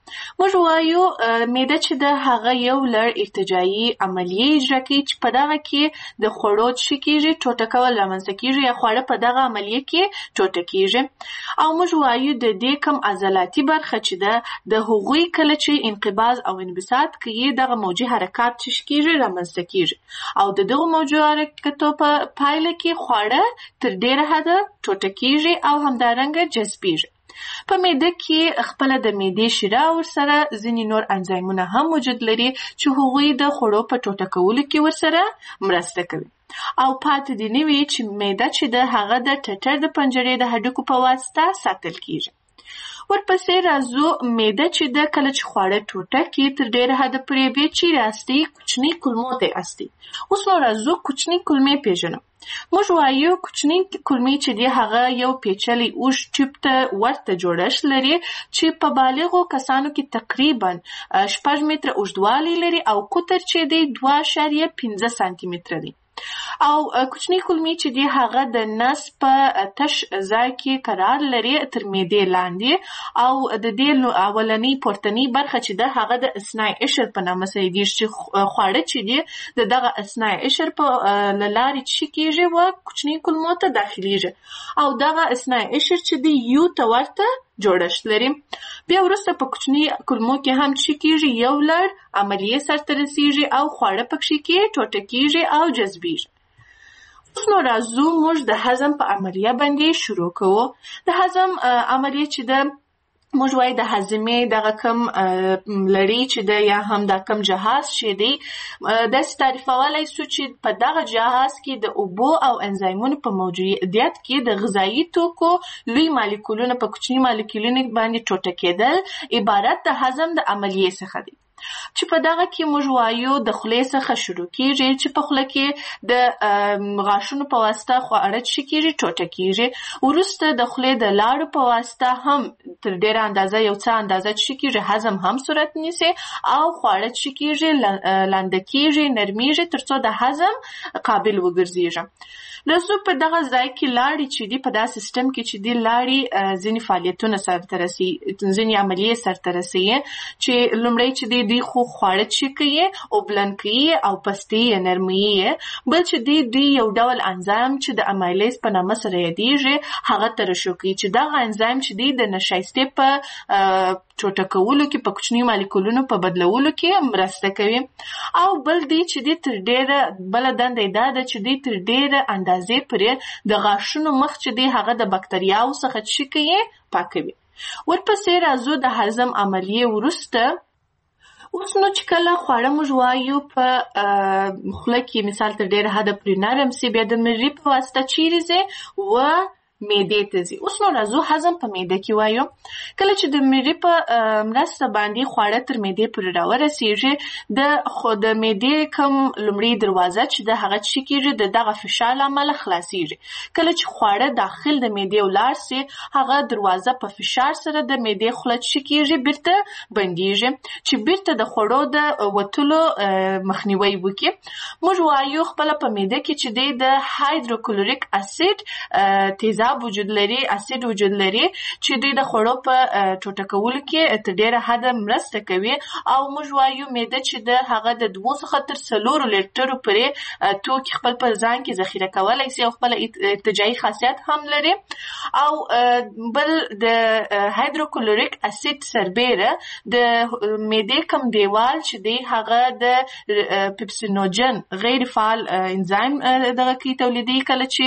موږ وایو معده چې د هغه یو لړ ارتجاعي عملیې اجرا کوي چې په دغه کې د خوړو څه کېږي ټوټه کول رامنځته کېږي یا خواړه په دغه عملیې کې ټوټه کېږي. او موږ وایو د دې کم عضلاتي برخه چې ده د هغوی کله چې انقباض او انبساط کوي دغه موجي حرکات چې کېږي رامنځته کېږي او د دغه موجي حرکتو په پایله کې خواړه تر ډېره حده ټوټه کېږي او همدارنګه جذبېږي. په معده کې خپله د معدې شیره ورسره ځینې نور انزایمونه هم وجود لري چې هغوی د خوړو په ټوټه کولو کې ورسره مرسته کوي. او پاتې دې نه وي چې معده چې د هغه د ټټر د پنجرې د هډوکو په واسطه ساتل کېږي. ورپسې راځو معده چې د کله چې خواړه ټوټه کې تر ډېره حده پورې بیا چیرې استي کوچني کولمو ته استي. اوس نو راځو کوچني کولمې پیژنو. موږ وایو کوچني کولمې چې دی هغه یو پیچلی اوږد ټیوب ته ورته جوړښت لري چې په بالغو کسانو کې تقریبا شپږ متره اوږدوالی لري او قطر چې دی دوه اعشاریه پنځه سانتي متره دی. او کوچني کولمې چې دی هغه د نس په تش ځای کې قرار لري تر معدې لاندې او د دې اولنۍ پورتنۍ برخه چې ده هغه د اثنای عشر په نامه یادېږي چې خواړه چې دي د دغه اثنای عشر په له لارې څه کېږي و کوچني کولمو ته داخلیږي او دغه اثنای عشر چې دی یو ته ورته جوړښت لري. بیا وروسته په کوچني کولمو کې هم څه کېږي یو لړ عملیې سرته رسېږي او خواړه پکښې کې ټوټه کېږي او جذبېږي. اوس نو راځو موږ د هضم په عملیه باندې شروع کوو. د هضم عملیه چې ده موږ وایو د هاضمې دغه کم لړۍ چې ده یا هم دا کم جهاز چې دی داسې تعریفولی سو چې په دغه جهاز کې د اوبو او انزایمونو په موجودیت کې د غذایي توکو لوی مالیکولونه په کوچني مالیکولونو باندې ټوټه کېدل عبارت د هضم د عملیې څخه دی. چې په دغه کې موږ وایو د خولې څخه شروع کېږي چې په خوله کې د غاښونو په واسطه خواړه څه کېږي ټوټه کېږي. وروسته د خولې د لاړو په واسطه هم تر ډېره اندازه یو څه اندازه څه کېږي هضم هم صورت نیسي او خواړه څه کېږي لانده کېږي نرمېږي تر څو د هضم قابل وګرځېږي. راځو په دغه ځای کې لاړې چې دي په دا سیستم کې چې دي لاړې ځینې فعالیتونه سرته رسوي ځینې عملیې سرته رسوي چې لومړی چې دی دوی خو خواړه چې کوي اوبلن کوي او پستې یې نرموي. بل چې دی دوی یو ډول انزایم چې د امایلیز په نامه سره یادېږي هغه ترشح کوي چې دغه انزایم چې دی د نشایستې په ټوټه کولو کې په کوچنیو مالیکولونو په بدلولو کې مرسته کوي. او بل دی چې دی تر ډېره بله دنده یې دا ده چې دی تر ډېره اندازې پورې د غاښونو مخ چې دی هغه د بکتریاوو څخه څه کوي پاکوي. ورپسې راځو د هضم عملیې وروسته. اوس نو چې کله خواړه موږ وایو په خوله کې مثال تر ډېره حده پورې نرم سي بیا د مرۍ په واسطه چیرې ځي و معدې ته ځي. اوس نو راځو هضم په معده کې وایو. کله چې د مرۍ په مرسته باندې خواړه تر معدې پورې راورسېږي د خو د معدې کوم لومړۍ دروازه چې د هغه څه کېږي د دغه فشار له امله خلاصېږي. کله چې خواړه داخل د معدې ولاړ سي هغه دروازه په فشار سره د معدې خوله څه کېږي بیرته بندېږي چې بیرته د خوړو د وتلو مخنیوی وکړي. موږ وایو خپله په معده کې چې دی د هایدروکلوریک اسید تیزاب وجود لري اسید وجود لري چې دوی د خوړو په ټوټه کولو کې تر ډېره حده مرسته کوي. او موږ وایو معده چې د هغه د دوو څخه تر څلورو لیټرو پورې توکي خپل په ځان کې ذخیره کولی سي او خپله ارتجاعي خاصیت هم لري. او بل د هایدروکلوریک اسید سربیره د معدې کوم دیوال چې دی هغه د پیپسینوجن غیر فعال انزایم دغه کې تولیدي کله چې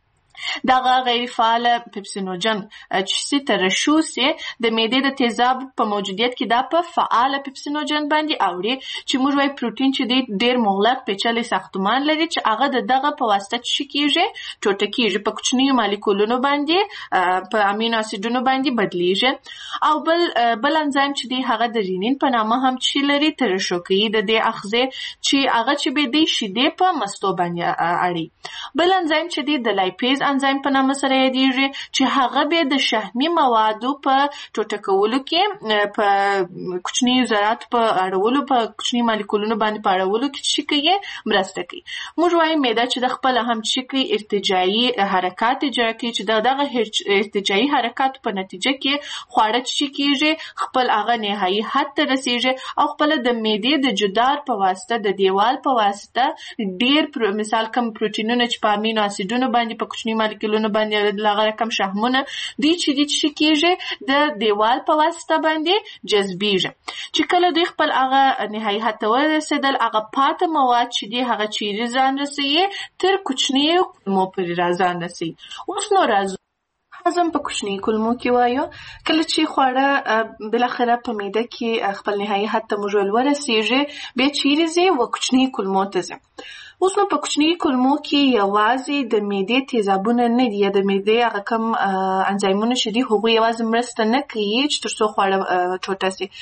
دغه غیر فعال پیپسینوجن چې سي ترشح سي د معدې د تیزاب په موجودیت کې دا په فعال پیپسینوجن باندې اوړي چې موږ وايي پروتین چې دی ډېر مغلق پیچلی ساختمان لري چې هغه د دغه په واسطه څه کېږي ټوټه کېږي په کوچنیو مالیکولونو باندې په امینو اسیدونو باندې بدلیږي. او بل بل انزایم چې دی هغه د رینین په نامه هم چې لري ترشح کوي د دې آخذې چې هغه چې به دی شیدې په مستو باندې اړي. بل انزایم چې دی د لایپیز انزایم په نامه سره یادېږي چې هغه به د شحمي موادو په ټوټه کولو کې په کوچني ذرات په اړولو په کوچني مالیکولونو باندې په اړولو کې چې کوي مرسته کوي. موږ وایو معده چې د خپل هم چې کوي ارتجاعي حرکات اجرا کوي چې دغه ارتجاعي حرکات په نتیجه کې خواړه چې کېږي خپل هغه نهایي حد ته رسیږي او خپل د معدې د جدار په واسطه د دیوال په واسطه ډیر مثال کم پروتینونه چې په امینو اسیدونو باندې په کوچني مالیکولونو باندې لغه رقم شحمونه دي چې دي چې کېږي د دیوال په واسطه باندې جذبیږي چې کله دوی خپل هغه نهایي حد ته ورسېدل هغه پاته مواد چې دي هغه چیرې ځان رسوي تر کوچني کولمو پورې راځان رسوي. اوس نو راځو هضم په کوچني کولمو کې وایو. کله چې خواړه بالاخره په معده کې خپل نهایي حد ته موږ ورسېږي بیا چیرې ځي و کوچني کولمو ته ځي. اوس نو په کوچني کولمو کې یوازې د معدې تیزابونه نه دي یا د معدې هغه کم انزایمونه چې دي هغوی یوازې مرسته نه کوي چې تر څو خواړه ټوټه سي.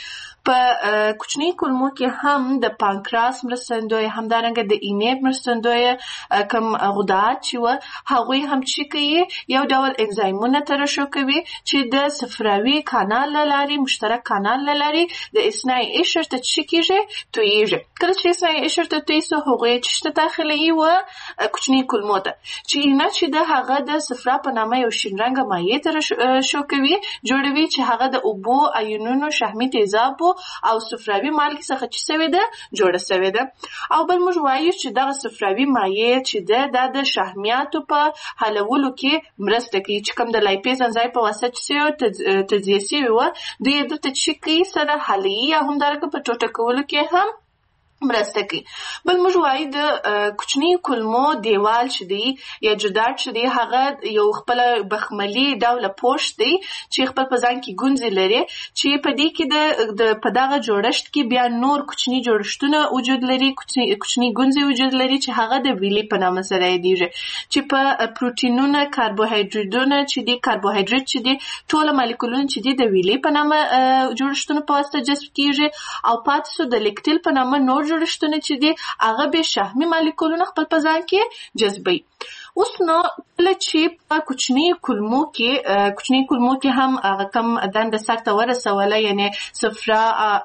په کوچني کولمو کې هم د پانکراس مرستندوی همدارنګه د اینې مرستندوی کم غدات چې و هغوی هم چې کوي یو ډول انزایمونه ترشح کوي چې د صفراوي کانال له لارې مشترک کانال له لارې د اثناء قشر ته چې کېږي تویېږي. کله چې اثناء قشر ته توی سو هغوی چې داخلي و کوچني کولمو ته چې نه چې د هغه د صفرا په نامه یو شین رنګه مایع ترشح کوي جوړوي چې هغه د اوبو آیونونو شحمي تیزابو او صفراوي مالګې څخه چې سوي ده جوړه سوي ده. او بل موږ وایو چې دغه صفراوي مایع چې ده د شحمیاتو په حلولو کې مرسته کوي چې کوم د لایپیز انزایم په واسطه چې تجزیه سوي و دوی دلته چې کوي سره حلوي یا همدارنګه په ټوټه کولو کې هم مرسته کوي. بل موږ وایو د کوچني کولمو دیوال چې دی یا جدار چې دی هغه یو خپل بخملي ډوله پوښ دی چې خپل په ځان کې ګونځې لري چې په دې کې د په دغه جوړښت کې بیا نور کوچني جوړښتونه وجود لري کوچني کوچني ګونځې وجود لري چې هغه د ویلي په نامه سره یادېږي چې په پروتینونه کاربوهایډریټونه چې دي کاربوهایډریټ چې دي ټول مالیکولونه چې دي د ویلي په نامه جوړښتونو په واسطه جذب کېږي او پاتې سو د لیکټیل په نامه نور جوړښتونه چې دي هغه به شحمي مالیکولونه خپل په ځان کې جذبوي. اوس نو کله چې په کوچني کولمو کې کوچني کولمو کې هم هغه کم دنده سر ته ورسوله یعنی صفرا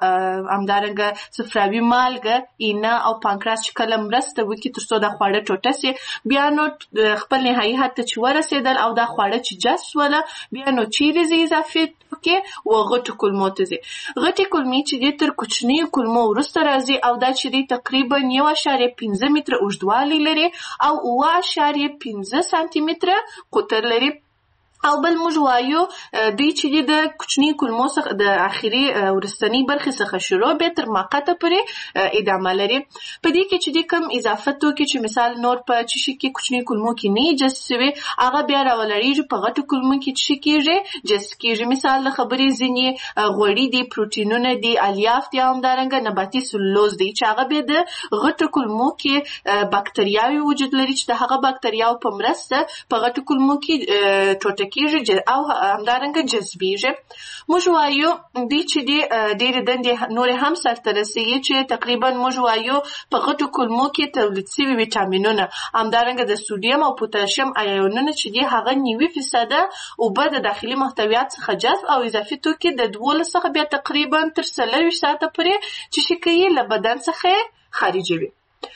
همدارنګه صفراوي مالګه اینه او پانکراس چې کله مرسته وکړي تر څو دا خواړه ټوټه سي بیا نو خپل نهایي حد ته چې ورسېدل او دا خواړه چې جذب سوله بیا نو چیرې ځي اضافي کې و غټو کولمو ته ځي. غټې کولمې چې دي تر کوچني کولمو وروسته راځي او دا چې دي تقریبا یو اعشاریه پنځه متره اوږدوالی لري او اوه اعشاریه پنځه سانتي متره قطر لري. او بل موږ وایو دوی چې د کوچني کولمو څخه د اخري ورستنی برخې څخه شروع به تر ماقته پورې ادامه لري. په دې کې چې د کم اضافه توکي چې مثال نور په چشي کې کوچني کولمو کې نه جذب شوي هغه بیا راولړيږي په غټو کولمو کې چې کېږي جذب کېږي. مثال د خبرې ځینې غوړي دي پروتینونه دي الیاف دي همدارنګه نباتي سلوز دي چې هغه به د غټو کولمو کې باکتریاوي وجود لري چې د هغه باکتریاو په مرسته په غټو کولمو کې ټوټه کېږي او همدارنګه جذبیږي. موږ وایو دوی چې دي ډېرې دندې نورې هم سرته رسوي چې تقریبا موږ وایو په غټو کولمو کې تولید شوي ویټامینونه همدارنګه د سودیم او پوتاشیم آیونونه چې دي هغه نوي فیصده اوبه د داخلي محتویات څخه جذب او اضافي توکي د دولس څخه بیا تقریبا تر څلوېښت ساعته پورې چې شي کوي له بدن څخه خارجوي.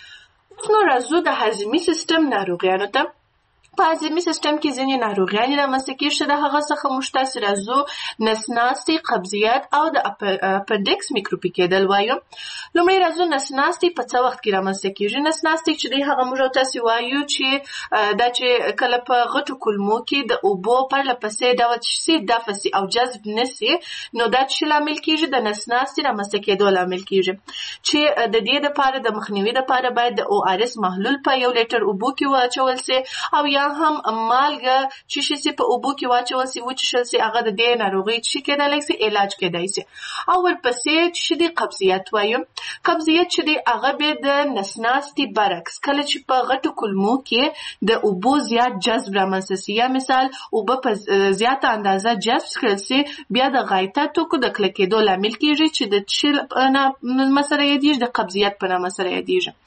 نو راځو د هضمي سیستم ناروغیانو ته. په هضمي سیستم کې ځینې ناروغیانې رامنځته کېږي چې د هغه څخه موږ تاسې راځو نسناستي قبضیت او د اپنډکس میکروبي کېدل وایو. لومړی راځو نسناستي په څه وخت کې رامنځته کېږي. نسناستي چې دی هغه موږ تاسې وایو چې دا چې کله په غټو کولمو کې د اوبو پرله پسې ډول شي دفع سي او جذب نه سي نو دا چې لامل کېږي د نسناستي رامنځته کېدو لامل کېږي چې د دې لپاره د مخنیوي لپاره باید د او ار اس محلول په یو لیټر اوبو کې واچول سي او یا هم مالګه چې شي په اوبو کې واچول سي وچشل سي هغه د دې ناروغي چې کېدای سي علاج کېدای سي. او ورپسې چې د قبضیت وایو. قبضیت چې دی هغه به د نسناستي برعکس کله چې په غټو کولمو کې د اوبو زیات جذب رامنځته سي یا مثال اوبه په زیاته اندازه جذب کړل سي بیا د غایطه توکو د کلکېدو لامل کېږي چې د چیل په مسره یادېږي د قبضیت په نامه سره یادېږي.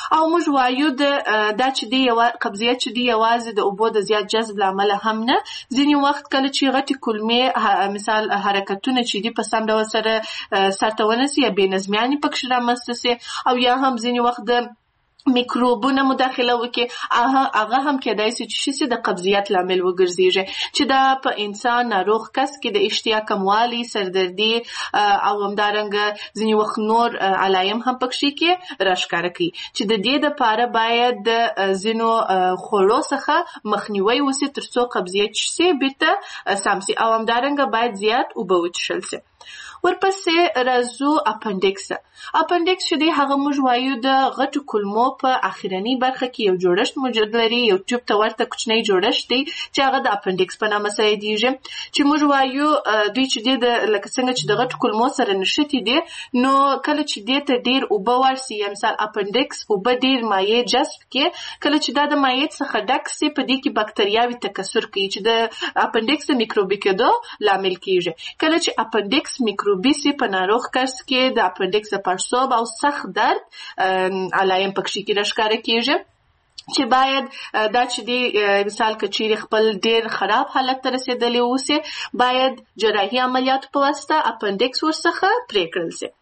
او موږ وایو د دا چې دی یو قبضیت چې دی یوازې د اوبو د زیات جذب له امله هم نه، ځینې وخت کله چې غټې کولمې مثال حرکتونه چې دي په سم ډول سره سرته ونسي یا بې نظمیانې پکښې رامنځته سي، او یا هم ځینې وخت د میکروبونه مداخله وکړي، هغه هم کېدای شي چې شي د قبضیت لامل وګرځېږي، چې دا په انسان ناروغ کس کې د اشتها کموالی، سردردي او همدارنګه ځینې وخت نور علایم هم پکښې کې راښکاره کوي، چې د دې دپاره باید د ځینو خوړو څخه مخنیوی وسي تر څو قبضیت چې سي بیرته سم سي، او همدارنګه باید زیات اوبه وڅښل سي. ورپسې راځو اپنډکس. اپنډکس چې دی هغه موږ وایو د غټو کولمو په اخرنۍ برخه کې یو جوړښت موجود لري، یو ټیوب ته ورته کوچنی جوړښت دی چې هغه د اپنډکس په نامه یادیږي، چې موږ وایو دوی چې دی د لکه څنګه چې د غټو کولمو سره نښتي دي، نو کله چې دې ته ډیر اوبه ورسي، یا مثال اپنډکس اوبه ډیر مایع جذب کړي، کله چې دا د مایع څخه ډک سي په دې کې بکتریاوې تکثر کوي چې د اپنډکس د میکروبي کېدو لامل کیږي. کله چې اپنډکس میکروبي سي په ناروغ کس کې د اپنډکس د پړسوب او سخت درد علایم پکښې کې راښکاره کیږي، چې باید دا چې دی مثال که چیرې خپل ډیر خراب حالت ته رسېدلی اوسي، باید جراحي عملیاتو په واسطه اپنډکس ورڅخه پرې کړل سي.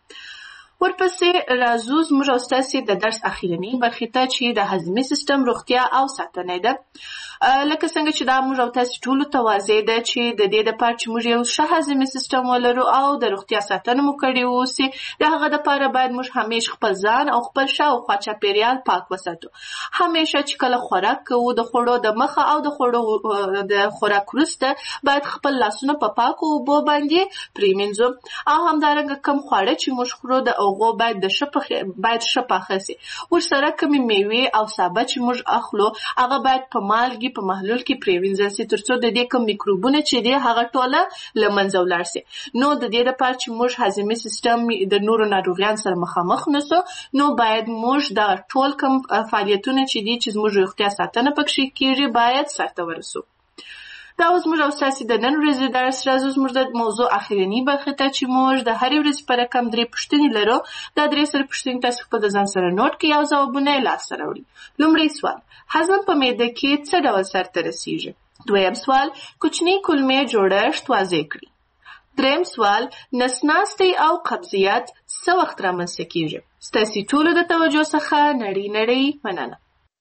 ورپسې راځو زموږ او ستاسې د درس اخرنۍ برخې ته چې د هضمي سیستم روغتیا او ساتنه ده. لکه څنګه چې دا موږ او تاسې ټولو ته واضح ده چې د دې دپاره چې موږ یو ښه هضمي سیستم ولرو او د روغتیا ساتنه مو کړې واوسي، د هغه دپاره باید موږ همیشه خپل ځان او خپل شاوخوا چاپېریال پاک وساتو. همیشه چې کله خوراک کوو، د خوړو د مخه او د خوړو د خوراک وروسته باید خپل لاسونه په پاکو اوبو باندې پرېمینځو، او همدارنګه کم خواړه چې موږ خورو د هغو باید د ښه باید ښه پاخه سي. ورسره کمې میوې او سابه چې موږ اخلو هغه باید په مالګې په محلول کې پرېوینځل سي، تر څو د دې کوم میکروبونه چې دي هغه ټوله له منځه ولاړ سي. نو د دې دپاره چې موږ هضمي سیستم د نورو ناروغیانو سره مخامخ نسو، نو باید موږ دغه ټول کوم فعالیتونه چې دي چې زموږ روغتیا ساتنه پکښې کېږي باید سرته ورسو. دا اوس موږ او ستاسې د نن ورځې درس. راځو زموږ د موضوع اخرنۍ برخې ته چې موږ د هرې ورځې په رقم درې پوښتنې لرو. دا درې سره پوښتنې تاسو خپل د ځان سره نوټ کړئ او ځوابونه یې لاسته راوړئ. لومړی سوال: هضم په معده کې څه ډول سرته رسیږي؟ دویم سوال: کوچنۍ کولمې جوړښت واضح کړئ. دریم سوال: نسناستي او قبضیت څه وخت رامنځته کیږي؟ ستاسې ټولو د توجه څخه نړۍ نړۍ مننه.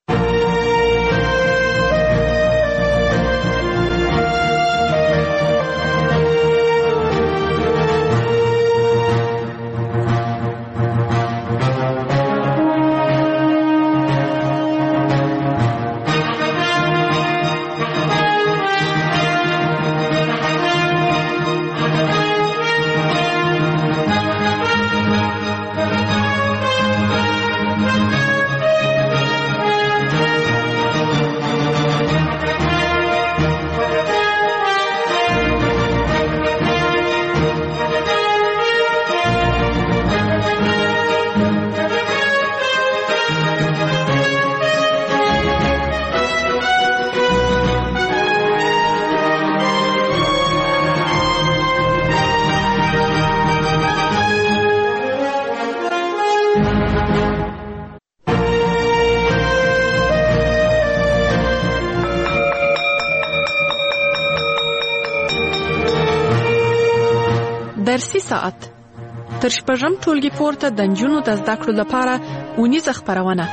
درسي ساعت تر شپږم ټولګي پورته د نجونو د زده کړو لپاره اونیزه خپرونه.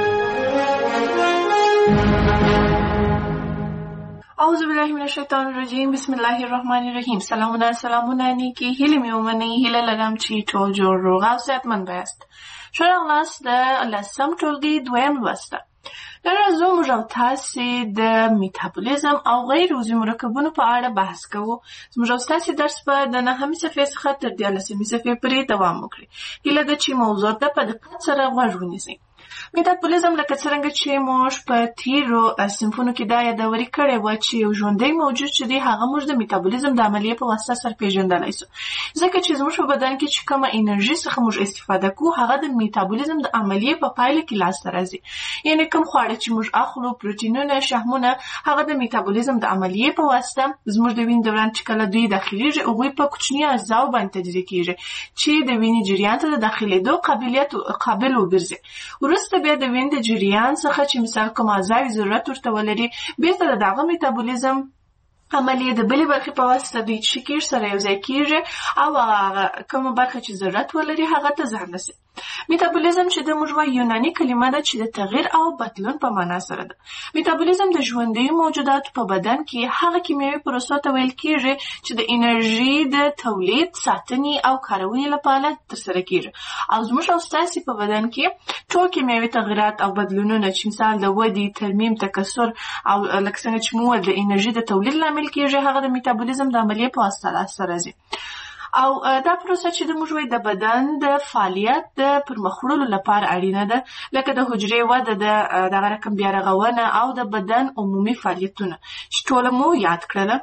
اعوذ بالله من الشیطان الرجیم. بسم الله الرحمن الرحیم. سلامونه سلامونه نیکی هیله مې ومنئ. هیله لرم چې ټول جوړ روغ او صحتمند یاست. ښه راغلاست د لسم ټولګي دویم لوست ته. نن راځو موږ او تاسې د میتابولیزم او غیر عضوي مرکبونو په اړه بحث کوو. زموږ او ستاسې درس به د نهمې صفحې څخه تر دیارلسمې صفحې پورې دوام وکړي. هیله ده چې موضوع ته په دقت سره غوږ ونیسئ. میتابولیزم لکه څرنګه چې موږ په تیرو صنفونو کې دا یادوري کړې وه چې یو ژوندی موجود چې دی هغه موږ د میتابولیزم د عملیې په واسطه سرپېژندلی سو، ځکه چې زموږ په بدن کې چې کومه انرژي څخه موږ استفاده کوو هغه د میتابولیزم د عملیې په پایله کې لاسته راځي. یعنې کوم خواړه چې موږ اخلو، پروټینونه، شحمونه، هغه د میتابولیزم د عملیې په واسطه زموږ د وینې دوران چې کله دوی داخلیږي هغوی په کوچني اجزاو باندې تجزیه کیږي چې د وینې جریان ته د داخلېدو قابلیت قابل وګرځي. وروسته وروسته بیا د وینې د جریان څخه چې مثال کوم اعضاوي ضرورت ورته ولري بیرته د دغه میتابولیزم عملیه د بلې برخې په واسطه دوی چې کېږي سره یو ځای کېږي او هغه کومه برخه چې ضرورت ولري هغه ته ځان رسي. میتابولیزم چې د موږ وایو یوناني کلمه ده چې د تغییر او بدلون په معنا سره ده. میتابولیزم د ژوندیو موجوداتو په بدن کې هغه کیمیاوي پروسو ته ویل کېږي چې د انرژي د تولید، ساتنې او کارونې لپاره ترسره کېږي. او زموږ او ستاسې په بدن کې ټول کیمیاوي تغییرات او بدلونونه چې مثال د ودې، ترمیم، تکثر او لکه څنګه چې مو د انرژي د تولید لامل کېږي هغه د میتابولیزم د عملیې په واسطه سره راځي. او دا پروسه چې د موږ وایي د بدن د فعالیت د پرمخ وړلو لپاره اړینه ده، لکه د حجرې وده، د دغه رقم بیا رغونه او د بدن عمومي فعالیتونه چې ټوله مو یاد کړله.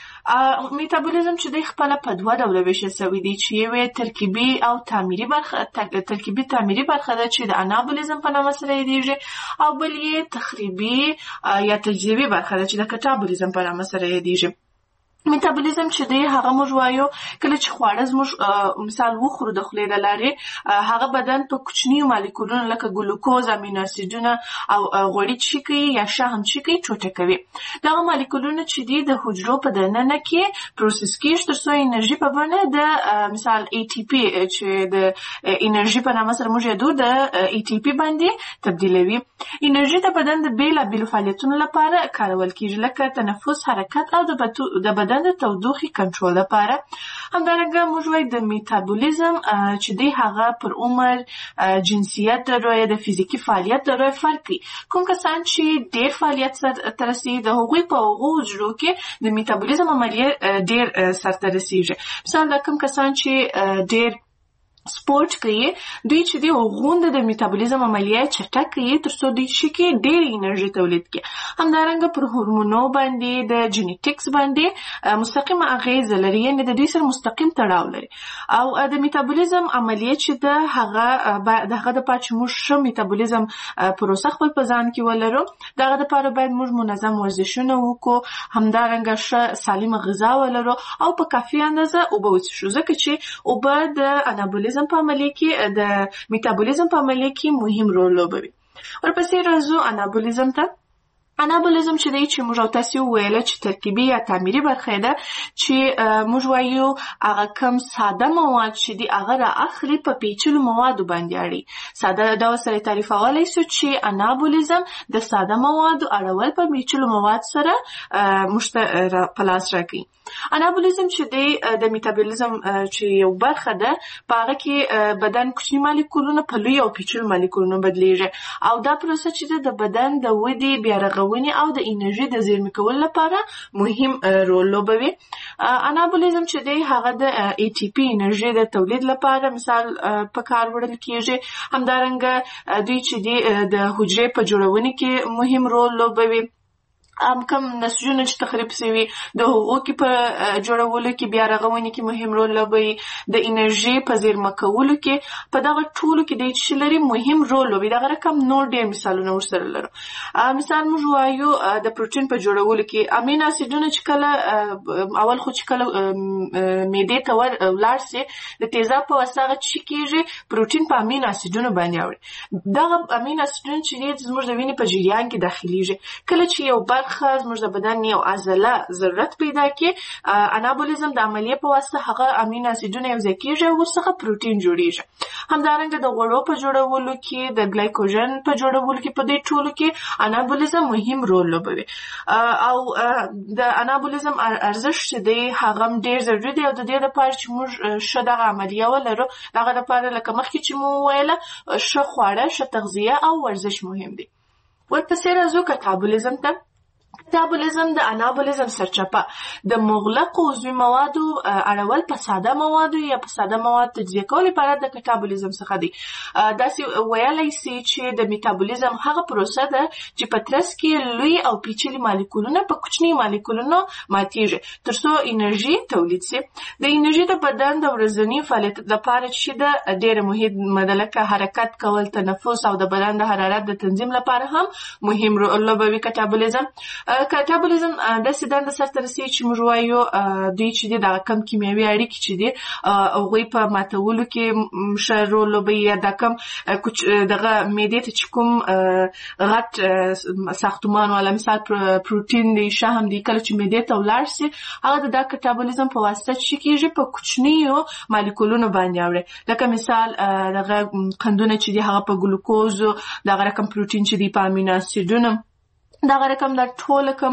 میتابولیزم چې دی خپله په دوه ډوله ویشل سوی دی چې یوې ترکیبي او تعمیري برخه ترکیبي تعمیري برخه ده چې د انابولیزم په نامه سره یادیږي، او بل یې تخریبي یا تجزیوي برخه ده چې د کټابولیزم په نامه سره یادیږي. میتابولیزم چې دی هغه موږ وایو کله چې خواړه زموږ مثال وخورو د خولې له لارې هغه بدن په کوچنیو مالیکولونو لکه ګلوکوز، امینو اسیدونه او غوړي چې کوي یا شحم چې کوي ټوټه کوي. دغه مالیکولونه چې دی د حجرو په دننه کې پروسس کېږي تر څو انرژي په بڼه د مثال ای ټي پي چې د انرژي په نامه سره موږ یادو د ای ټي پي باندې تبدیلوي. انرژي د بدن د بېلابېلو فعالیتونو لپاره کارول کېږي لکه تنفس، حرکت او د بدن د تودوخې کنټرول لپاره. همدارنګه موږ وایو د میتابولیزم چې دی هغه پر عمر، جنسیت د روی، د فزیکي فعالیت د روی فرق کوي. کوم کسان چې ډېر فعالیت سرته رسي د هغوی په هغو حجرو کې د میتابولیزم عملیه ډېر سرته رسیږي. مثال دا کوم کسان چې ډېر سپورت کوي دوی چې دی غونډه د میتابولیزم عملیه چټک کوي تر څو دوی شي کې ډېر انرژي تولید کړي. همدارنګه پر هورمونو باندې د جینیټکس باندې مستقیمه اغیزه لري، یعنې د دوی سره مستقیم تړاو لري. او د میتابولیزم عملیه چې ده هغه د هغه دپاره چې موږ ښه میتابولیزم پروسه خپل په ځان کې ولرو دغه دپاره باید موږ منظم ورزشونه وکړو، همدارنګه ښه سالمه غذا ولرو او په کافي اندازه اوبه وڅښو، ځکه چې اوبه د انابولیزم په عملیه کې د میتابولیزم په عملیه کې مهم رول لوبوي. ورپسې راځو انابولیزم ته. انابولیزم چې دی چې موږ او تاسې وویله چې ترکیبي یا تعمیري برخه ده چې موږ وایو هغه کم ساده مواد چې دی هغه را اخلي په پیچلو موادو باندې اړي. ساده ډول سره تعریفولی شو چې انابولیزم د ساده موادو اړول په پیچلو مواد سره موږ ته په لاس راکوي. انابولیزم چې دی د میتابولیزم چې یو برخه ده په هغه کې بدن کوچني مالیکولونه په لوی او پیچلو مالیکولونو بدلیږي او دا پروسه چې ده د بدن د ودې، بیا رغونې او د انرژي د زیرمې کولو لپاره مهم رول لوبوي. انابولیزم چې دی هغه د ای ټي پي انرژي د تولید لپاره مثال په کار وړل کېږي. همدارنګه دوی چې دی د حجرې په جوړونې کې مهم رول لوبوي. ام کم نسجونه چې تخریب شوي د هغو کې په جوړولو کې، بیا رغونې کې مهم رول لوبوي. د انرژي په زیرمه کولو کې په دغه ټولو کې دی چې لري مهم رول لوبوي. دغه رقم نور ډېر مثالونه ورسره لرو. مثال موږ وایو د پروټین په جوړولو کې امین اسیدونه چې کله اول خو چې کله معدې ته ولاړ سي د تیزاب په واسطه هغه چې کېږي پروټین په امین اسیدونو باندې اوړي. دغه امین اسیدونه چې دي زموږ د وینې په جریان کې داخليږي. کله چې یو برخه زموږ د بدن یو عضله ضرورت پیدا کړي انابولیزم د عملیې په واسطه هغه امین اسیدونه یو ځای کېږي او ورڅخه پروټین جوړیږي. همدارنګه د غوړو په جوړولو کې، د ګلایکوژن په جوړولو کې، په دې ټولو کې انابولیزم مهم رول لوبوي. او د انابولیزم ارزښت چې دی هغه ډېر ضروري دی او د دې لپاره چې موږ ښه دغه عملیه ولرو دغه لپاره لکه مخکې چې مو وویله ښه خواړه، ښه تغذیه او ورزش مهم دی. ورپسې راځو کټابولیزم ته. کټابولیزم د انابولیزم سرچپه د مغلقو عضوي موادو اړول په ساده موادو یا په ساده مواد تجزیه کول عبارت د کټابولیزم څخه دی. داسې ویلی سي چې د میتابولیزم هغه پروسه ده چې په ترڅ کې لوی او پیچلي مالیکولونه په کوچني مالیکولونو ماتیږي تر څو انرژي تولید سي. د انرژي د بدن د ورځني فعالیت لپاره چې ده ډېره مهمه ده، لکه حرکت کول، تنفس او د بدن د حرارت د تنظیم لپاره هم مهم رول لوبوي کټابولیزم. کټابولیزم داسې دنده سرته رسوي چې موږ وایو دوی چې دي دغه کم کیمیاوي اړیکې چې دي هغوی په ماتولو کې ښه رول لوبوي، یا دا کم دغه معدې ته چې کوم غټ ساختمان والا مثال پروټین دی، شحم دی، کله چې معدې ته ولاړ شي هغه د دا کټابولیزم په واسطه چې کېږي په کوچنیو مالیکولونو باندې اوړي. لکه مثال دغه قندونه چې دي هغه په ګلوکوز، دغه رقم پروټین چې دي په امینو اسیډونو، دغه رقم دا ټول کوم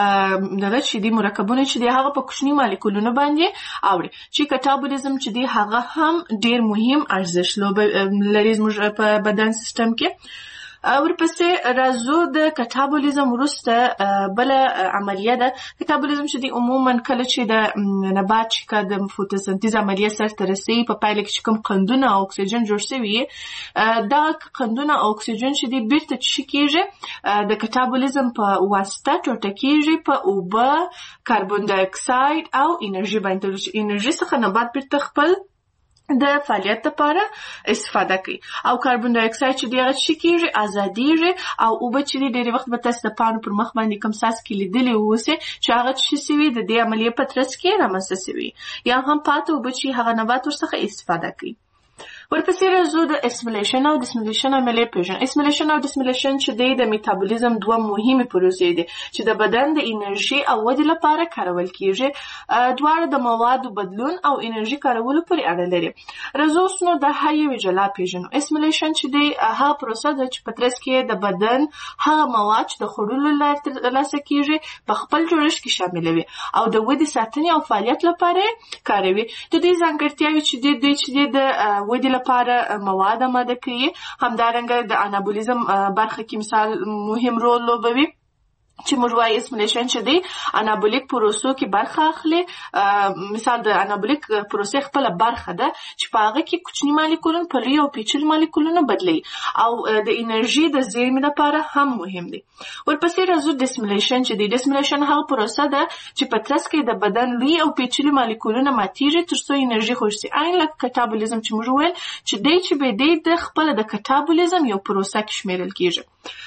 دغه چې دي مرکبونه چې دي هغه په کوچني مالیکولونو باندې اوړي. چې کټابولیزم چې دي هغه هم ډیر مهم ارزښت لري زموږ په بدن سیستم کې. ورپسې راځو د کټابولیزم وروسته بل عملیه ده. کټابولیزم چې دی عموما کله چې د نبات چې د فوتوسنتیز عملیه سرته رسوي په پایله کې چې کوم قندونه او اکسیجن جوړ شوي دا قندونه او اکسیجن چې دی بیرته چې کېږي د کټابولیزم په واسطه ټوټه کېږي په اوبه، کاربن ډای اکساید او انرژي باندې. انرژي څخه نبات بیرته خپل د فعالیت لپاره استفاده کوي او کاربن ډای اکساید چې دی هغه چې کېږي ازادیږي او اوبه چې دی ډېری وخت به تاسو د پاڼو پر مخ باندې کوم څاڅکي لیدلي اوسئ چې هغه څه شوي د دې عملیې په ترڅ کې رامنځته شوي، یا هم پاتې اوبه چې هغه نبات ورڅخه استفاده کوي. ورپسې راځو د اسمیلیشن او ډسمیلیشن عملیې پیژنو. اسمیلیشن او ډسمیلیشن چې دی د میتابولیزم دوه مهمې پروسې دي چې د بدن د انرژي او ودې لپاره کارول کېږي. دواړه د موادو بدلون او انرژي کارولو پورې اړه لري. راځو اوس نو د هر یوې جلا پیژنو. اسمیلیشن چې دی هغه پروسه ده چې په ترڅ کې د بدن هغه مواد چې د خوړلو لپاره ترلاسه کېږي په خپل جوړښت کې شاملوي او د ودې ساتنې او فعالیت لپاره کاروي. د دې ځانګړتیاوې چې دی دوی چې دی د ودې لپاره مواد آماده کوي، همدارنګه د انابولیزم برخه کې مثال مهم رول لوبوي چې موږ وایي اسمیلیشن چې دی انابولیک پروسو کې برخه اخلي. مثال د انابولیک پروسې خپل برخه ده چې په هغه کې کوچني مالیکولونه په لوی او پیچلي مالیکولونه بدلي او د انرژي د زیرمې لپاره هم مهم دی. ورپسې راځو ډسمیلیشن چې دی. ډسمیلیشن هغه پروسه ده چې په ترڅ کې د بدن لوی او پیچلي مالیکولونه ماتیږي ترڅو انرژي خرج شي. عین لکه کټابولیزم چې موږ ویل چې دی چې به دی د خپل د کټابولیزم یو پروسه کې شمیرل کېږي.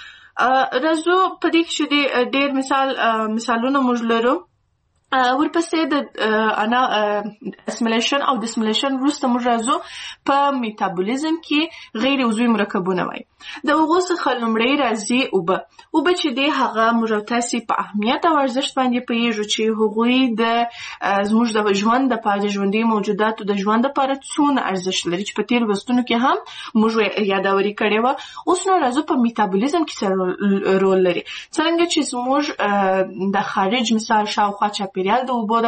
راځو په دې کې چې ډېر مثال مثالونه موږ لرو. ورپسې د انا اسمیلیشن او ډسمیلیشن وروسته موږ راځو په میتابولیزم کې غیر عضوي مرکبونه وایي. د هغو څخه لومړی راځي اوبه. اوبه چې دی هغه موږ تاسې په اهمیت او ارزښت باندې پوهېږو چې هغوی د زموږ د ژوند دپاره د ژوندي موجوداتو د ژوند دپاره څونه ارزښت لري چې په تېرو لوستونو کې هم موږ یادوري کړې وه. اوس نو راځو په میتابولیزم کې څه رول لري. څرنګه چې زموږ د خارج مثال شاوخوا چاپېریال د اوبو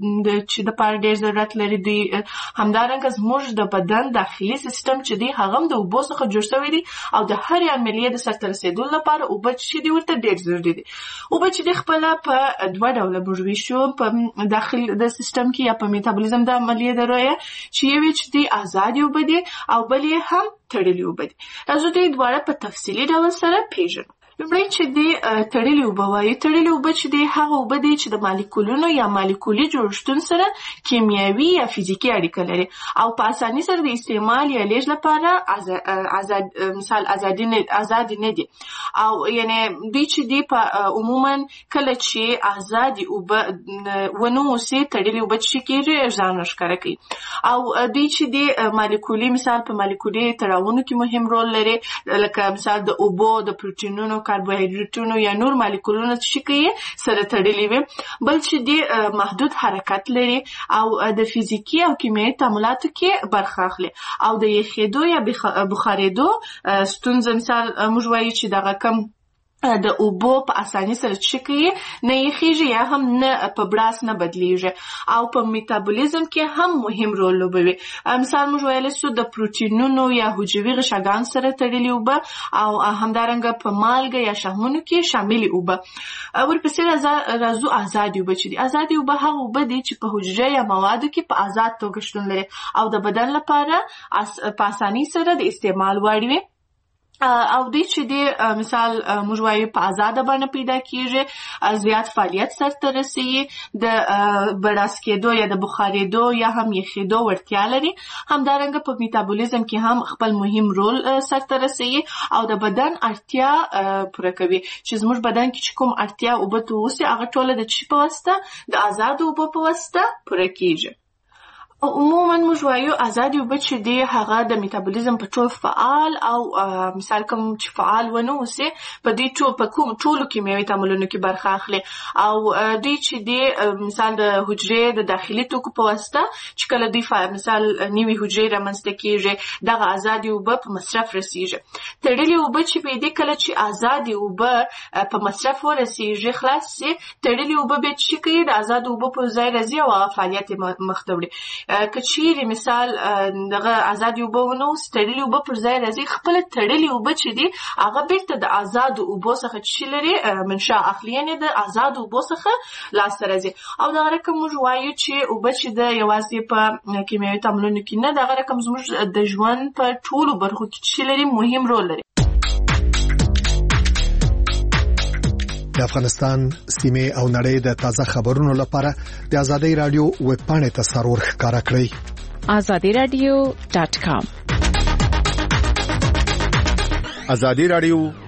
چې دپاره ډېر ضرورت لري دوی، همدارنګه زموږ د بدن داخلي سیستم چې دی هغه هم د اوبو څخه جوړ شوی دی او د هرې عملیې د سرته رسېدو لپاره اوبه چې دي ورته ډېر ضروري دي. اوبه چې دي خپله په دوه ډوله موږ ویشو په داخل د سیستم کې یا په میتابولیزم د عملیې د رویه چې یوې چې دي ازادې اوبه دي او بل یې هم تړلې اوبه دي. راځو دوی دواړه په تفصیلي ډول سره پیژنو. لومړی چې دی تړلې اوبه وایي. تړلې اوبه چې دی هغه اوبه دي چې د مالیکولونو یا مالیکولي جوړښتونو سره کیمیاوي یا فزیکي اړیکه لري او په اساني سره د استعمال یا لیږد لپاره آزاد مثال ازادي نه آزاد نه دي او یعنی دوی چې دی په عموما کله چې آزادي اوبه ونه اوسي تړلې اوبه چې کېږي ځان ښکاره کوي او دوی چې دی مالیکولي مثال په مالیکولي تړاوونو کې مهم رول لري لکه مثال د اوبو د پروټینونو کاربوهایډریټونو یا نور مالیکولونه چې کوي سره تړلي وي. بل چې دی محدود حرکت لري او د فزیکي او کیمیاوي تعاملاتو کې برخه اخلي او د یخېدو یا بخارېدو ستونزه مثال موږ وایو چې دغه کم د اوبو په اساني سره چې کوي نه یخېږي یا هم نه په براس نه بدلیږي او په میتابولیزم کې هم مهم رول لوبوي. مثال موږ ویلی سو د پروټینونو یا حجروي غشاګانو سره تړلي اوبه او همدارنګه په مالګه یا شحمونو کې شاملې اوبه. ورپسې راځو ازادې اوبه چې دي. ازادې اوبه هغه اوبه دي چې په حجره یا موادو کې په آزاد توګه شتون لري او د بدن لپاره په اساني سره د استعمال وړ وي. او دې چې د مثال موږ وایو په آزاده باندې پیدا کیږي، زیات فعالیت سرته رسیږي، د بړاس کېدو یا د بخارېدو یا هم یخېدو وړتیا لري. همدارنګه په میتابولیزم کې هم خپل مهم رول سرته رسیږي او د بدن اړتیا پوره کوي. چې زموږ بدن کې چې کوم اړتیا اوبه ته اوسي هغه ټوله د چی په واسطه د آزادو اوبو په واسطه پوره کیږي. عموما موږ وایو آزادې اوبه چې دی هغه د میتابولیزم په ټول فعال او مثال کوم چې فعال ونه اوسي په دې ټول په کوم ټولو کیمیاوي تعاملونو کې برخه اخلي او دوی چې دی مثال د حجرې د داخلي توکو په واسطه چې کله دوی مثال نوي حجرې رامنځته کیږي دغه آزادې اوبه په مصرف رسیږي. تړلې اوبه چې دی کله چې آزادې اوبه په مصرف ورسیږي خلاص سي، تړلې اوبه به چې کوي د آزاد اوبه په ځای راځي او فعالیت مخ ته وړي. کچېرې مثال دغه آزادې اوبه ونه اوسي، تړلې اوبه پر ځای راځي، خپله تړلې اوبه چې دي هغه بیرته د آزادو اوبو څخه چې لري منشا اخلي، یعنې د آزادو اوبو څخه لاسته راځي. او دغه رقم موږ وایو چې اوبه چې د یوازې په کیمیاوي تعاملونو کې نه، دغه رقم زموږ د ژوند په ټولو برخو کې چې لري مهم رول لري. د افغانستان سیمه او نړۍ د تازه خبرونو لپاره د ازادي رادیو ویب پاڼې ته سرور ښکارا کړئ azadi radio dot com. ازادي رادیو